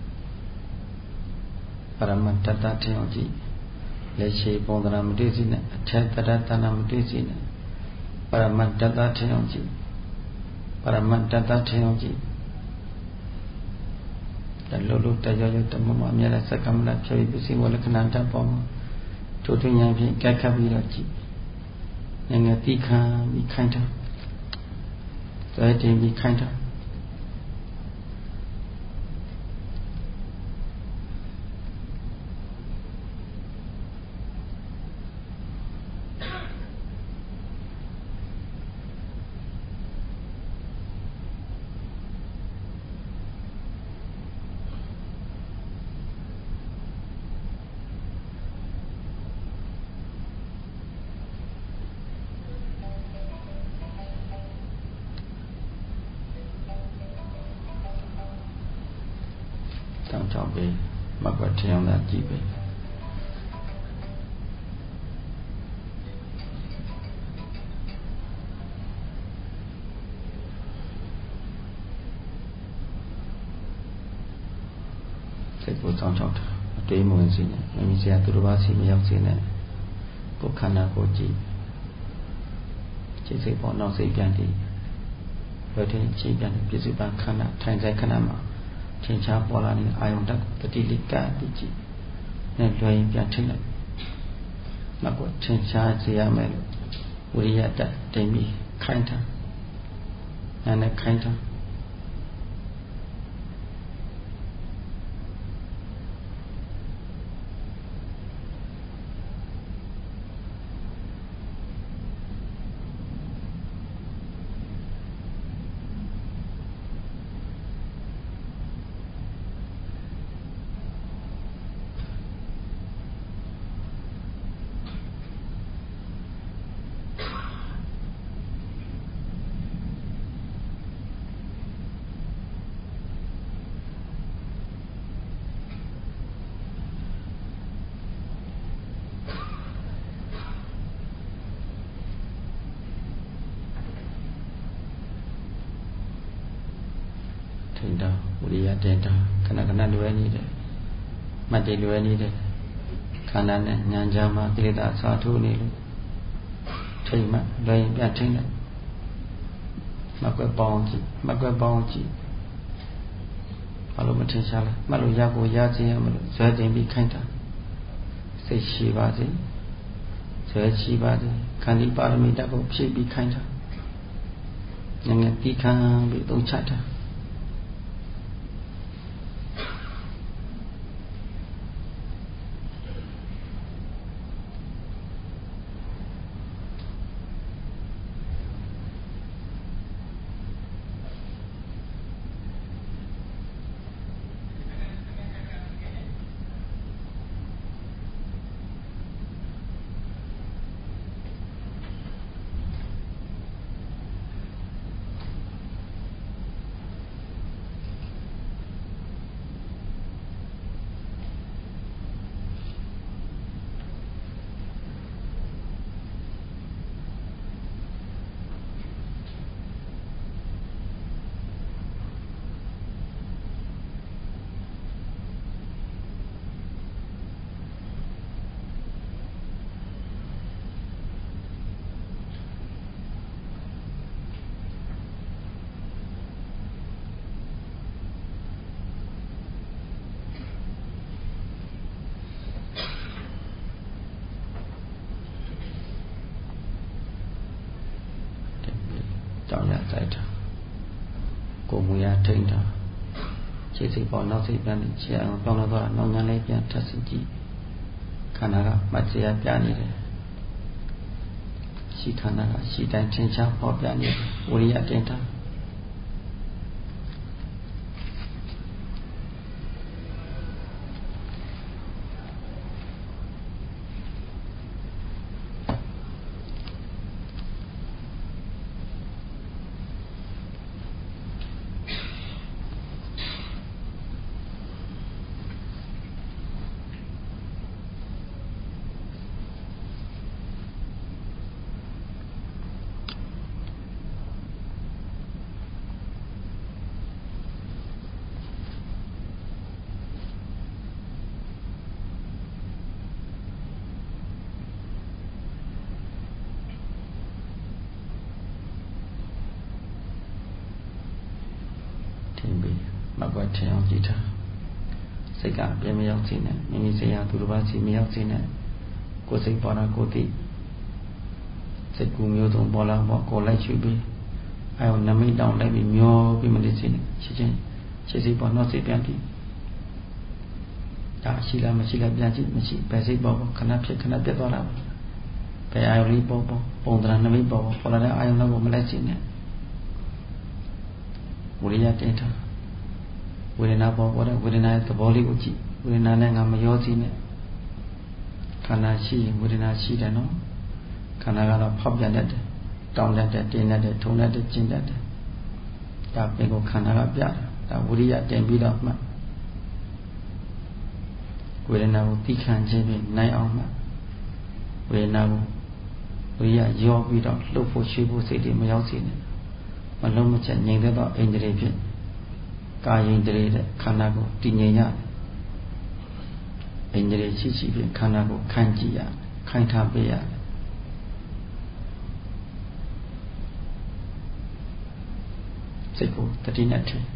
ပရမတ္တတထင်အောင်ကြည့်လက်ရှိပုံသဏ္ဍာန်မတွေ့စီနဲ့အထက်တရတနာမတွေ့စီနဲ့ပရမတ္တတထင်အောင်ကြည့်ပရမတ္တတထင်အောင်ကြည့်တလူလူတရောရောတမမအမြဲတမ်းစက္ကမလဖြေပြီးပစ္စည်းဝလက္ခဏာတတ်ပေါ်မှာထိုထွဉာဏ်ဖြင့်ကြက်ခတ်ပြီးတော့ကြည့်ငငယ်တိခံပြီးခိုင်းတာဇေတင်ပြီးခိုင်းတာကြောင့်ပဲမကွထင်အောင်သာကြည့်ပဲစိတ်ကိုစောင့်ရှောက်တာအတွေးမဝင်စေနဲ့မမီစရာသူတစ်ပါးစီမရောက်စေနဲ့ကိုယ်ခန္ဓာကိုကြည့်စိတ်စိတ်ပေါ်နောက်စိတ်ပြန်ကြည့်ဘယ်ထင်ချိန်ပြန်ပြည့်စုံပါခန္ဓာထိုင်ဆိုင်ခဏမှာထင်ရှားပေါ်လာတဲ့အာယုန်တက်တတိလိကတိကြည့်နဲ့လွှဲရင်ပြန်ထိလိုက်နောက်ကထင်ရှားစေရမယ်လို့ဝိရိယတက်တင်ပြီးခိုင်းတာနာနဲ့ခိုင်းတာထိန်တာဝိရိယတင်တာခဏခဏလွယ်နေတယ်မှတ်တယ်လွယ်နေတယ်ခန္ဓာနဲ့ဉာဏ်ကြမှာကိလေသာအစာထိုးနေလို့ထိန်မှလွယ်ရင်ပြန်ထိန်လိုက်မကွက်ပေါင်းကြည့်မကွက်ပေါင်းကြည့်ဘာလို့မထင်ရှားလဲမှတ်လို့ရကိုရခြင်းရမလို့ဇွဲတင်ပြီးခိုင်းတာစိတ်ရှိပါစေဇွဲရှိပါစေခန္တီပါရမီတက်ကိုဖြည့်ပြီးခိုင်းတာငငယ်တိခံပြီးသုံးချတာကြောင့်ရဆိုင်တာကိုမူရထိန်တာခြေစိတ်ပေါ်နောက်စိတ်ပြန်နေခြေအောင်ပြောင်းလာတော့နောက်ညာလေးပြန်ထပ်စီကြည့်ခန္ဓာကမတ်စရာပြနေတယ်ရှိခန္ဓာကရှိတိုင်းထင်ရှားပေါ်ပြနေတယ်ဝိရိယတင်တာ mặc quạt thèm chỉ thà xây cả bề mấy ông xin này mình xây nhà tụi ba xin mấy ông xin này cô xây bỏ ra cô tị xây cùng nhiều thùng bỏ ra bỏ cô lại chịu bê ai ông nằm mình đau lại bị nhiều bị mình đi xin chỉ chỉ chỉ xây bỏ nó xây biển đi đã chỉ là mà chỉ là biển chỉ mà chỉ phải xây bỏ khăn áp khăn áp biết bỏ ra phải ai ông đi bỏ bỏ bỏ ra nằm mình bỏ bỏ ra ai ông nó bỏ mình lại xin này bùi ya tên thà bùi na bỏ bỏ ra bùi na cái bỏ đi của chị bùi na này ngắm nhiều gì này khăn áp chi bùi na chi đấy nó khăn áp là phập ra đấy trồng ra đấy tiền ra đấy thùng ra đấy chín ra đấy ta bên có khăn áp bịa ta bùi ya tên bị đó mà bùi na có tí khăn chơi bên này ông mà bùi na có bùi ya do bị đó lúc phụ sư phụ xây đi mà giáo gì này mà lúc mà chạy nhìn thấy đó anh để biết cả anh để đấy khăn áp có tí nhẹ nhàng anh để chỉ chỉ biết khăn áp có khăn chỉ à khăn tháp bây à sẽ có tất nhiên là thế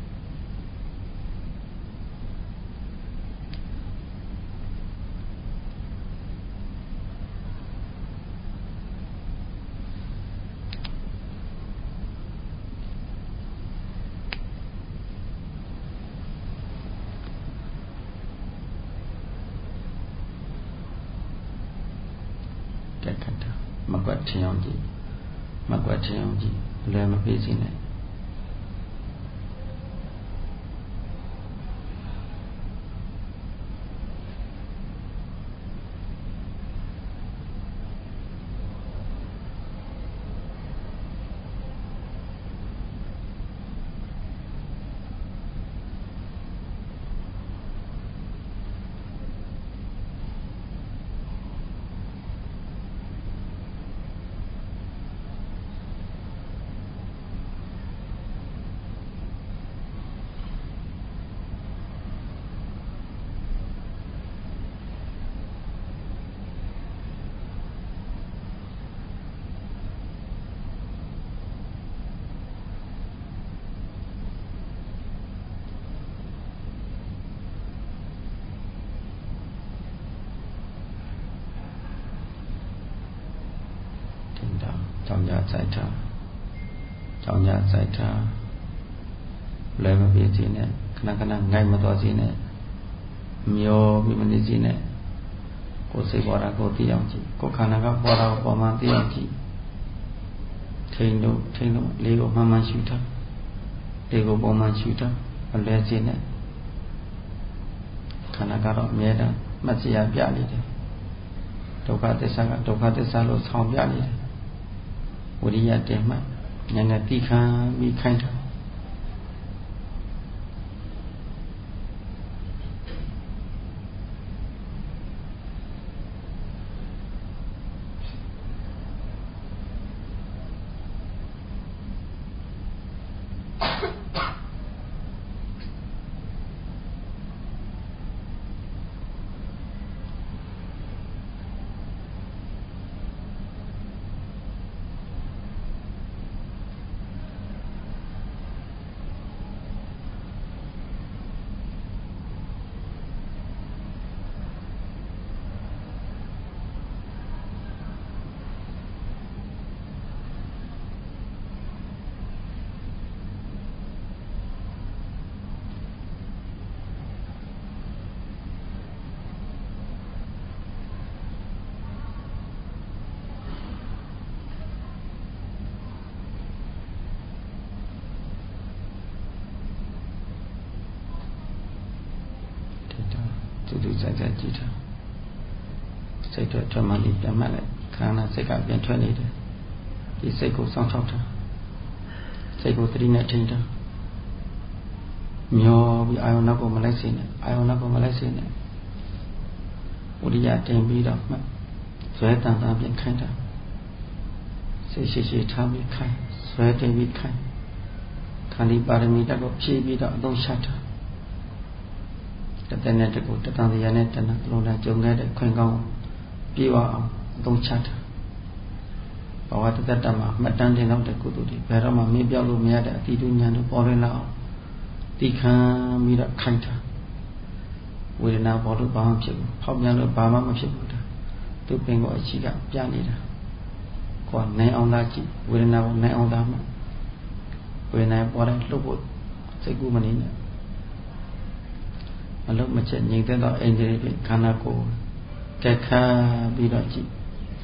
cái cách đó mà quạt thèm gì mà quạt thèm gì lời mà biết gì này trong nhà giải thả trong nhà giải thả lời mà biết gì này khả năng ngay mà to gì này nhiều bị mình gì này cô sẽ bỏ ra cô tiêu chị cô khả năng các bỏ ra bỏ mang tiêu chị thêm đâu thêm đâu lấy của mang mang chịu thấp lấy của bỏ mang chịu thấp và lời gì này khả năng các đó nhẹ đó mà chỉ là bịa đi đấy đâu có thể sao đâu có thể sao lúc sau bịa đi đấy bùi ya tên mà nhà nhà tí khá bị khai thácတူတူကြိုက်ကြိုက်ကြည့်တာစိတ်ထွက်ထွက်မှလေးပြန်မှတ်လိုက်ခန္ဓာစိတ်ကပြန်ထွက်နေတယ်ဒီစိတ်ကိုစောင့်ရှောက်တာစိတ်ကိုသတိနဲ့ထိန်းတာမျောပြီးအာယုံနောက်ကိုမလိုက်စေနဲ့အာယုံနောက်ကိုမလိုက်စေနဲ့ဝိရိယတင်ပြီးတော့မှဇွဲတန်တန်ပြန်ခိုင်းတာစိတ်ရှိရှိထားပြီးခိုင်းဇွဲတင်ပြီးခိုင်းခန္ဒီပါရမီတက်ကိုဖြည့်ပြီးတော့အသုံးချတာတတဲ့နဲ့တကူတတန်တရားနဲ့တဏှာလုံးနဲ့ကြုံခဲ့တဲ့ခွင့်ကောင်းပြေဝအောင်အသုံးချတာဘဝတသက်တမှာမှတ်တမ်းတင်တော့တဲ့ကုသိုလ်တွေဘယ်တော့မှမင်းပြောက်လို့မရတဲ့အတိတုဉာဏ်တို့ပေါ်လွင်လာအောင်တီခံပြီးတော့ခိုင်းတာဝေဒနာပေါ်လို့ဘာမှဖြစ်ဘူးဖောက်ပြန်လို့ဘာမှမဖြစ်ဘူးတာသူပင်ကိုအချီကပြနေတာကိုယ်နိုင်အောင်သာကြည့်ဝေဒနာကိုနိုင်အောင်သာမှဝေဒနာပေါ်တိုင်းလှုပ်ဖို့စိတ်ကူးမနေနဲ့အလုံးမချက်ငြိမ်သက်သောအိန္ဒြေဖြင့်ခန္ဓာကိုယ်ကက်ခါပြီးတော့ကြည့်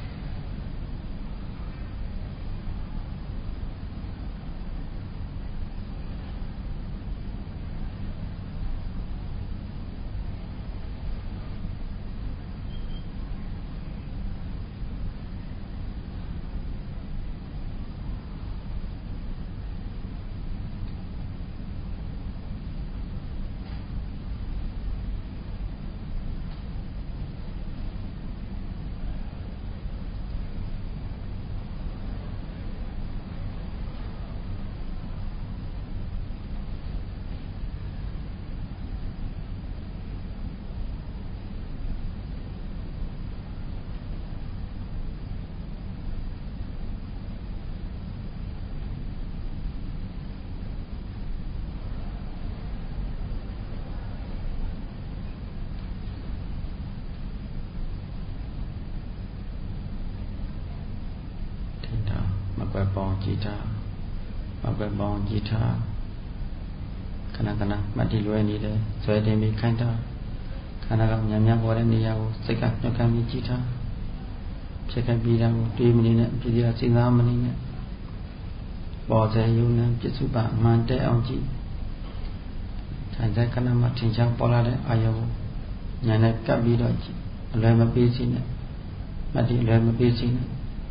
ပေါင်းကြည်ထားမပဲပေါင်းကြည်ထားခဏခဏမတည်လွယ်နေတယ်ဆွဲတင်ပြီးခိုင်းတာခန္ဓာကညံ့ညံ့ပေါ်တဲ့နေရာကိုစိတ်ကညှောက်ခံပြီးကြည်ထားဖြစ်ခဲ့ပြီးတာကိုတွေးမနေနဲ့ပြည်ပြစဉ်းစားမနေနဲ့ပေါ်စေယုံနဲ့ပြစ္စုပ္ပန်အမှန်တဲအောင်ကြည့်ထိုင်တဲ့ခဏမှထင်ရှားပေါ်လာတဲ့အာယုံဉာဏ်နဲ့ကပ်ပြီးတော့ကြည့်အလွယ်မပေးစီနဲ့မတည်လွယ်မပေးစီနဲ့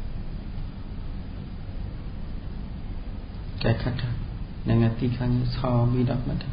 ကဲခတ်တာနိုင်ငံတိခါကြီးဆောင်းပြီးတော့မှတ်တယ်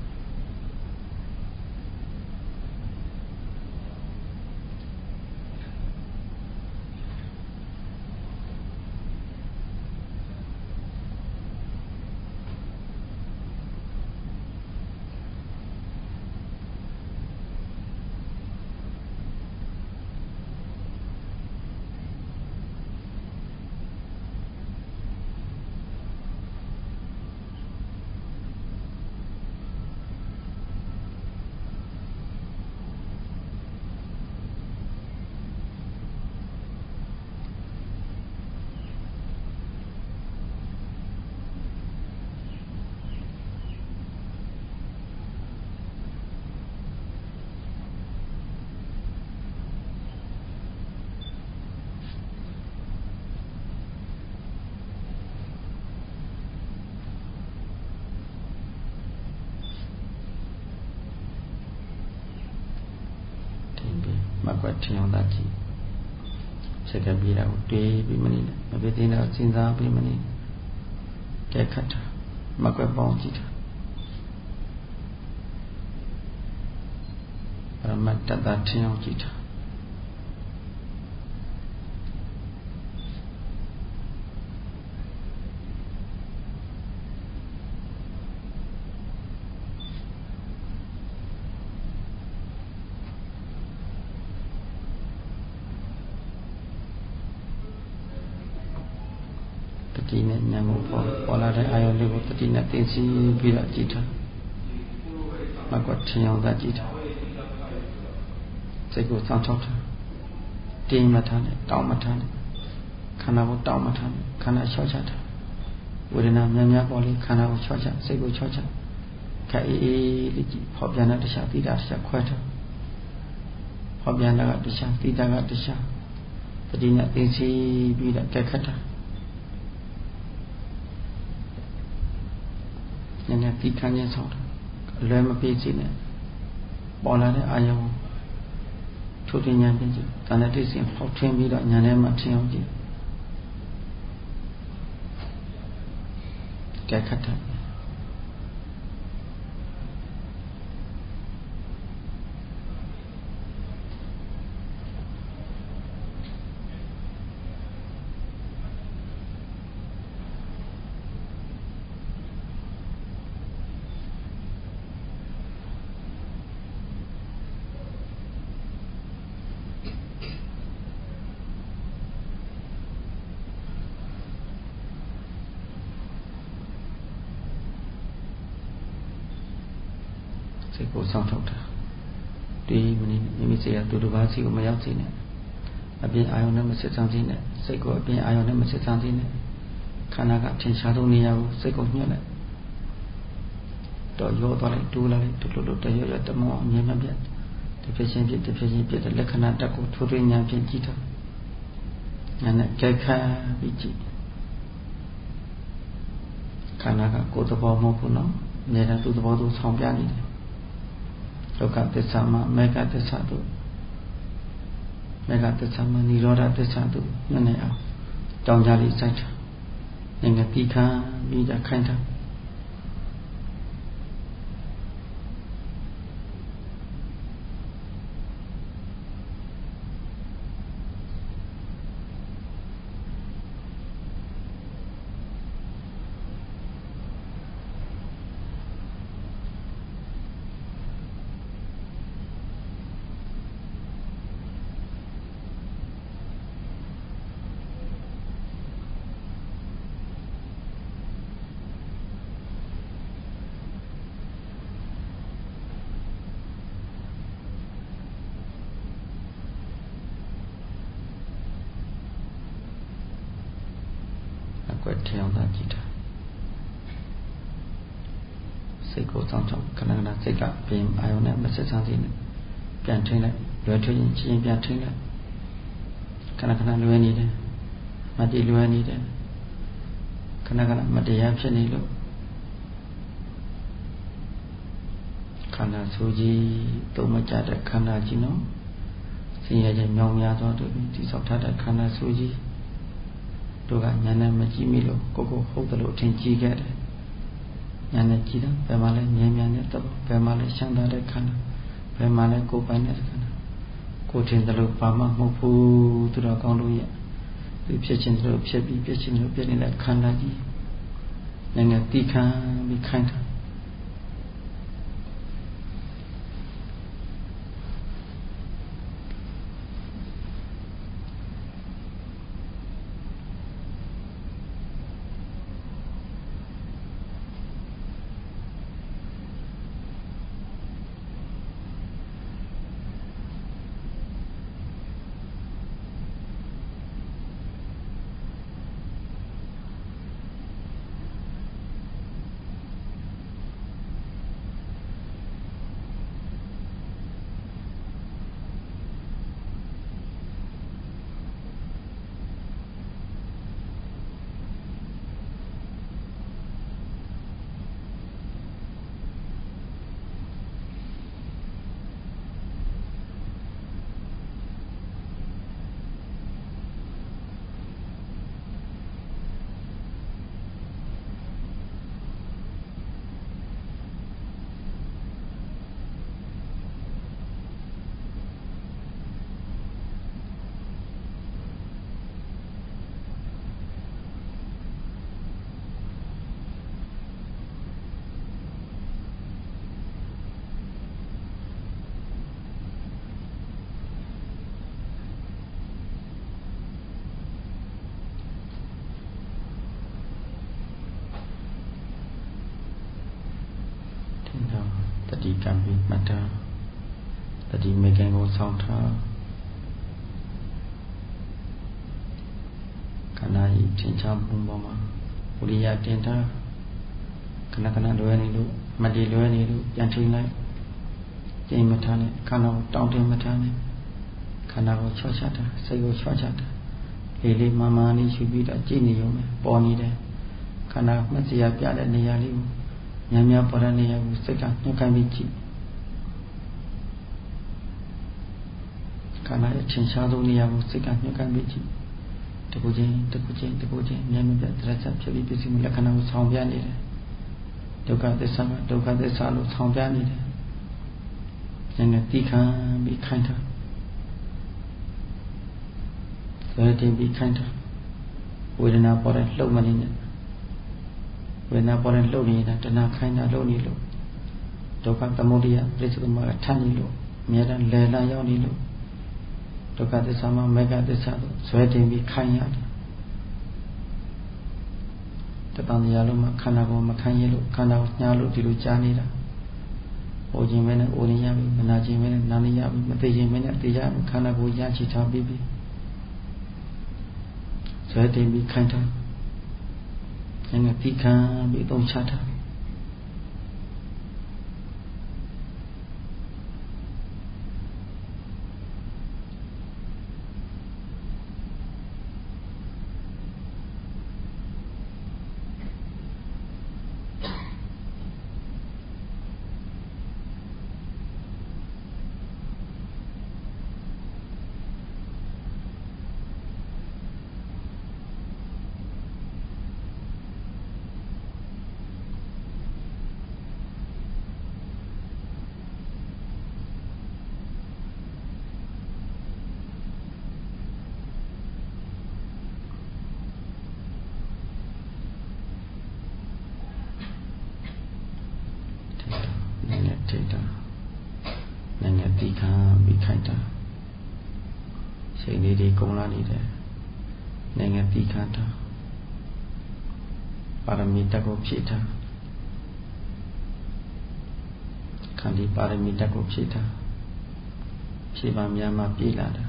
မကွက်ထင်အောင်သာကြည့်စက်ကပ်ပြီးတာကိုတွေးပြီးမနေနဲ့မဖြစ်သေးတော့စဉ်းစားပြီးမနေကဲခတ်တာမကွက်ပေါင်းကြည့်တာပရမတ္တတာထင်အောင်ကြည့်တာတတိနဲ့ဉာဏ်ကိုပေါ်ပေါ်လာတဲ့အာယုံလေးကိုတတိနဲ့သိသိပြီးတော့ကြည့်တာမကွက်ထင်အောင်သာကြည့်တာစိတ်ကိုစောင့်ချောက်တာတင်းမထားနဲ့တောင်းမထားနဲ့ခန္ဓာကိုတောင်းမထားနဲ့ခန္ဓာလျှော့ချတာဝေဒနာများများပေါ်လေခန္ဓာကိုလျှော့ချစိတ်ကိုလျှော့ချခက်အေးအေးလေးကြည့်ဖော်ပြန်တဲ့တရားတိတာတရားခွဲထားဖော်ပြန်တာကတရားတိတာကတရားတတိနဲ့သိသိပြီးတော့ကဲခတ်တာဉာဏ်နဲ့တိခန်းချင်းဆောင်တာအလွယ်မပေးစီနဲ့ပေါ်လာတဲ့အာယုံထိုတင်ဉာဏ်ပြင်ကြည့်တဏှတိစဉ်ဖောက်ထင်းပြီးတော့ဉာဏ်ထဲမှာထင်အောင်ကြည့်ကဲခတ်တာစိတ်ကိုစောင့်ထုတ်တာဒီမင်းမိမိစိတ်ကသူတစ်ပါးစီကိုမရောက်စေနဲ့အပြင်အာယုန်နဲ့မဆက်ဆံစေနဲ့စိတ်ကိုအပြင်အာယုန်နဲ့မဆက်ဆံစေနဲ့ခန္ဓာကထင်ရှားဆုံးနေရာကိုစိတ်ကိုညှက်လိုက်တော့ရောသွားလိုက်တိုးလိုက်တူတူတူတရရတမောအမြဲမပြတ်တစ်ဖြစ်ချင်းဖြစ်တစ်ဖြစ်ချင်းဖြစ်တဲ့လက္ခဏာတက်ကိုထိုးထွင်းညာဖြင့်ကြည့်ထားညာနဲ့ကြိုက်ခါပြီးကြည့်ခန္ဓာကကိုယ်သဘောမဟုတ်ဘူးနော်အမြဲတမ်းသူ့သဘောသူဆောင်ပြနေတယ်ဒုက္ခသစ္စာမှာမေဃသစ္စာတို့မေဃသစ္စာမှာនិရောဓသစ္စာတို့ညနေအောင်တောင်းကြလေးစိုက်တာငငယ်ပြီးခံပြီးကြခိုင်းတာကွယ်ထအောင်သာကြည့်တာစိတ်ကိုစောင့်ချောင်းခဏခဏစိတ်ကပြင်အာယုန်နဲ့မဆက်ဆံသေးနဲ့ပြန်ထိန်းလိုက်လွယ်ထွေးရင်ချင်းပြန်ထိန်းလိုက်ခဏခဏလွယ်နေတယ်မတည်လွယ်နေတယ်ခဏခဏမတရားဖြစ်နေလို့ခန္ဓာဆိုးကြီးတုံးမကြတဲ့ခန္ဓာကြီးနော်ဆင်းရဲခြင်းမြောင်များသောတို့ဒီဆောက်ထားတဲ့ခန္ဓာဆိုးကြီးတို့ကညာနဲ့မကြည့်မိလို့ကိုကိုဟုတ်တယ်လို့အထင်ကြီးခဲ့တယ်ညာနဲ့ကြည့်တော့ဘယ်မှာလဲဉာဏ်ဉာဏ်နဲ့တော့ဘယ်မှာလဲရှမ်းသာတဲ့ခန္ဓာဘယ်မှာလဲကိုယ်ပိုင်တဲ့ခန္ဓာကိုထင်တယ်လို့ဘာမှမဟုတ်ဘူးသူတော်ကောင်းတို့ရဲ့ဒီဖြစ်ခြင်းတို့ဖြစ်ပြီးဖြစ်ခြင်းတို့ဖြစ်နေတဲ့ခန္ဓာကြီးဉာဏ်နဲ့သိခံပြီးခိုင်းတာတတိကံပြီးမှတ်ထားတတိမေကံကိုဆောင်းထားခန္ဓာဤထင်ရှားမှုပေါ်မှာဝိရိယတင်ထားခဏခဏလွယ်နေလို့မတည်လွယ်နေလို့ပြန်ထိန်လိုက်ကျိန်မထားနဲ့ခန္ဓာကိုတောင်းတင်းမထားနဲ့ခန္ဓာကိုချော့ချတာစိတ်ကိုချော့ချတာလေးလေးမာမာလေးယူပြီးတော့ကြည့်နေရုံပဲပေါ်နေတယ်ခန္ဓာမှတ်စရာပြတဲ့နေရာလေးကိုညာညာပေါ်တဲ့နေရာကိုစိတ်ကညှို့ကန်ပြီးကြည့်ခန္ဓာရဲ့ထင်ရှားသောနေရာကိုစိတ်ကညှို့ကန်ပြီးကြည့်တကူချင်းတကူချင်းတကူချင်းဉာဏ်မပြတ်တရားချက်ဖြစ်ပြီးပြည့်စုံလက္ခဏာကိုဆောင်ပြနေတယ်ဒုက္ခသစ္စာကဒုက္ခသစ္စာလို့ဆောင်ပြနေတယ်ဉာဏ်နဲ့သိခံပြီးခိုင်းတာဆွဲတင်ပြီးခိုင်းတာဝေဒနာပေါ်တဲ့လှုပ်မနေနဲ့ဝေဒနာပေါ်တဲ့လှုပ်နေတာတဏှာခိုင်းတာလှုပ်နေလို့ဒုက္ခသမုဒယပြစ္ဆုတ်မှာထပ်နေလို့အများတန်းလဲလာရောက်နေလို့ဒုက္ခသစ္စာမှာမေဃသစ္စာလို့ဆွဲတင်ပြီးခိုင်းရတယ်တပံတရားလုံးမှာခန္ဓာကိုမခိုင်းရလို့ခန္ဓာကိုညားလို့ဒီလိုကြားနေတာအိုခြင်းပဲနဲ့အိုနေရပြီမနာခြင်းပဲနဲ့နာနေရပြီမသိခြင်းပဲနဲ့သိရပြီခန္ဓာကိုယ်ရချထားပြီးပြီဆွဲတင်ပြီးခိုင်းထားငါတိခံပြီးအသုံးချထားနိုင်ငံတိခံပြီးခိုင်းတာချိန်လေးတွေကုန်လာနေတယ်နိုင်ငံတိခံတာပါရမီတက်ကိုဖြည့်တာခန္ဒီပါရမီတက်ကိုဖြည့်တာဖြည့်ပါများမှပြေးလာတာ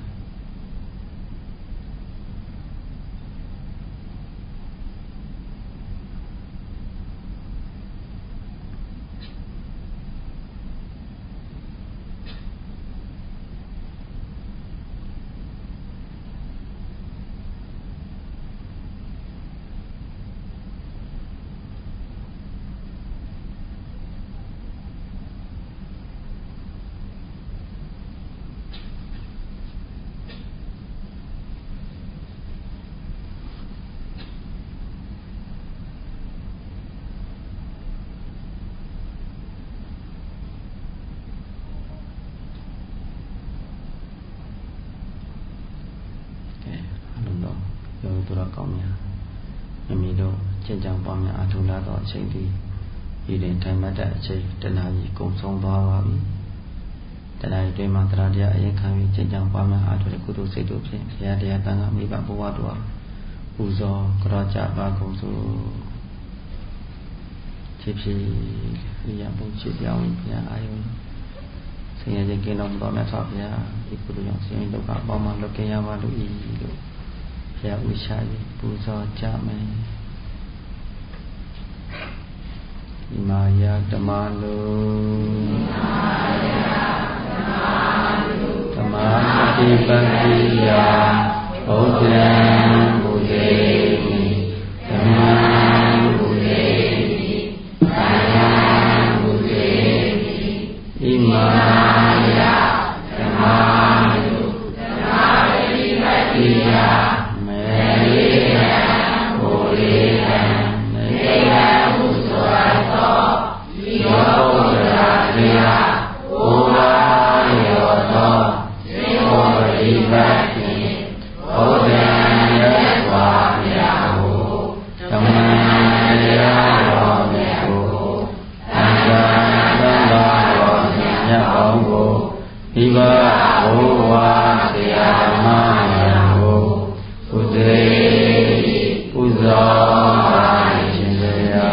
ตัวเราเก่าเนี่ยยังมีတို့ကျင့်ကြံပွားများအထုလာတော့အချိန်ဒီဒီတင်ထိုင်မှတ်တဲ့အချိန်တဏှာကြီးကုံဆုံးသွားပါပြီတဏှာကြီးတွင်မှာတရားတရားအရင်ခံပြီးကျင့်ကြံပွားများအထုတဲ့ကုသိုလ်စိတ်တို့ဖြင့်ဘုရားတရားတန်ခါမိဘဘဝတို့ပူဇော်ကြောကြပါကုန်စို့ဖြစ်ဖြစ်ရိယဘုချစ်ပြောင်းဘုရားအာယုံဆင်းရဲခြင်းကင်းတော်မူတော်မြတ်စွာဘုရားဒီကုသိုလ်ကြောင့်ဆင်းရဲဒုက္ခအပေါင်းမှလွတ်ကင်းရပါလို့ဤလို့ဘုရားဥရှာပြီးပူဇော်ကြမယ်ဒီမာယာဓမ္မလုံးဓမ္မတိပတ္တိယဘုဒ္ဓံဘုရေဓမ္မံဘုရေသာယံဘုရေဒီမာယာဓမ္မလုဓမ္မတိပတ္တိယဒီပါဘုရားဆရာဓမ္မယံကိုဥဒေပူဇော်ပါခြင်းလေယာ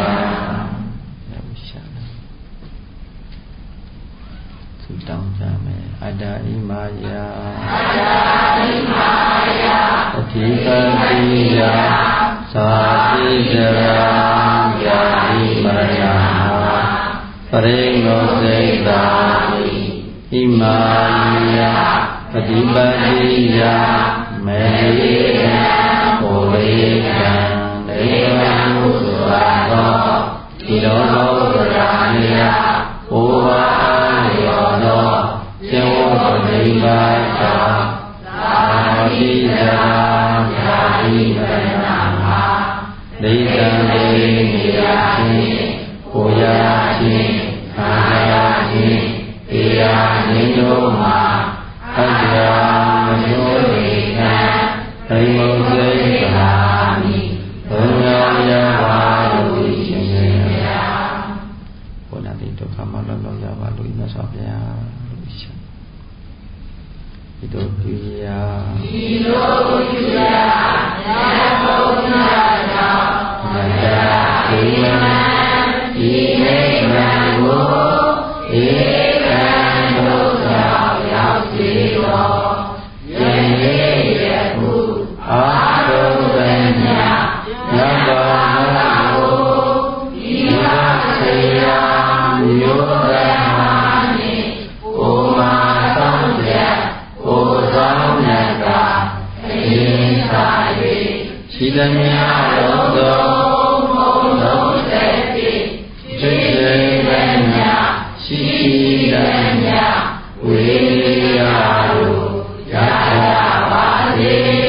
သုတောင်းကြမယ်အတ္တဣမာယအတ္တဣမာယအတိပတိယသာတိကြရာယာတိမရဏပရိနောစေတာဣမာယပฏิပတိယမေရိယဘုရေကံဒေဝံဥစွာသောဒီတော်သောဗရာနိယဘုရားရောသောရှင်ဝဘုဒ္ဓဘာသာသာတိဇာယာတိပရဏမှာဒိဋ္ဌံဒေနိယချင်းကိုရာချင်းခန္ဓာချင်းတရားဉာဏ်တို့မှာအတ္တမညို့နေခံဒိမုတ်စိတ်သာမိဘုရားရပါလို့ရှင်ရှင်ဘုရားတိဒုက္ခမလောလောရပါလို့မြတ်စွာဘုရားရှင်ဒီတို့ပြုရာဒီတို့ပြုရာဉာဏ်ဘုရားတော်မတ္တဒီမံဒီနိဗ္ဗာန်ကိုဧသမျှလုံးစုံဘုံလုံးသက်ဖြစ်ဖြစ်စေသမျှရှိရှိသမျှဝိရိယတို့ရတ္တပါစေ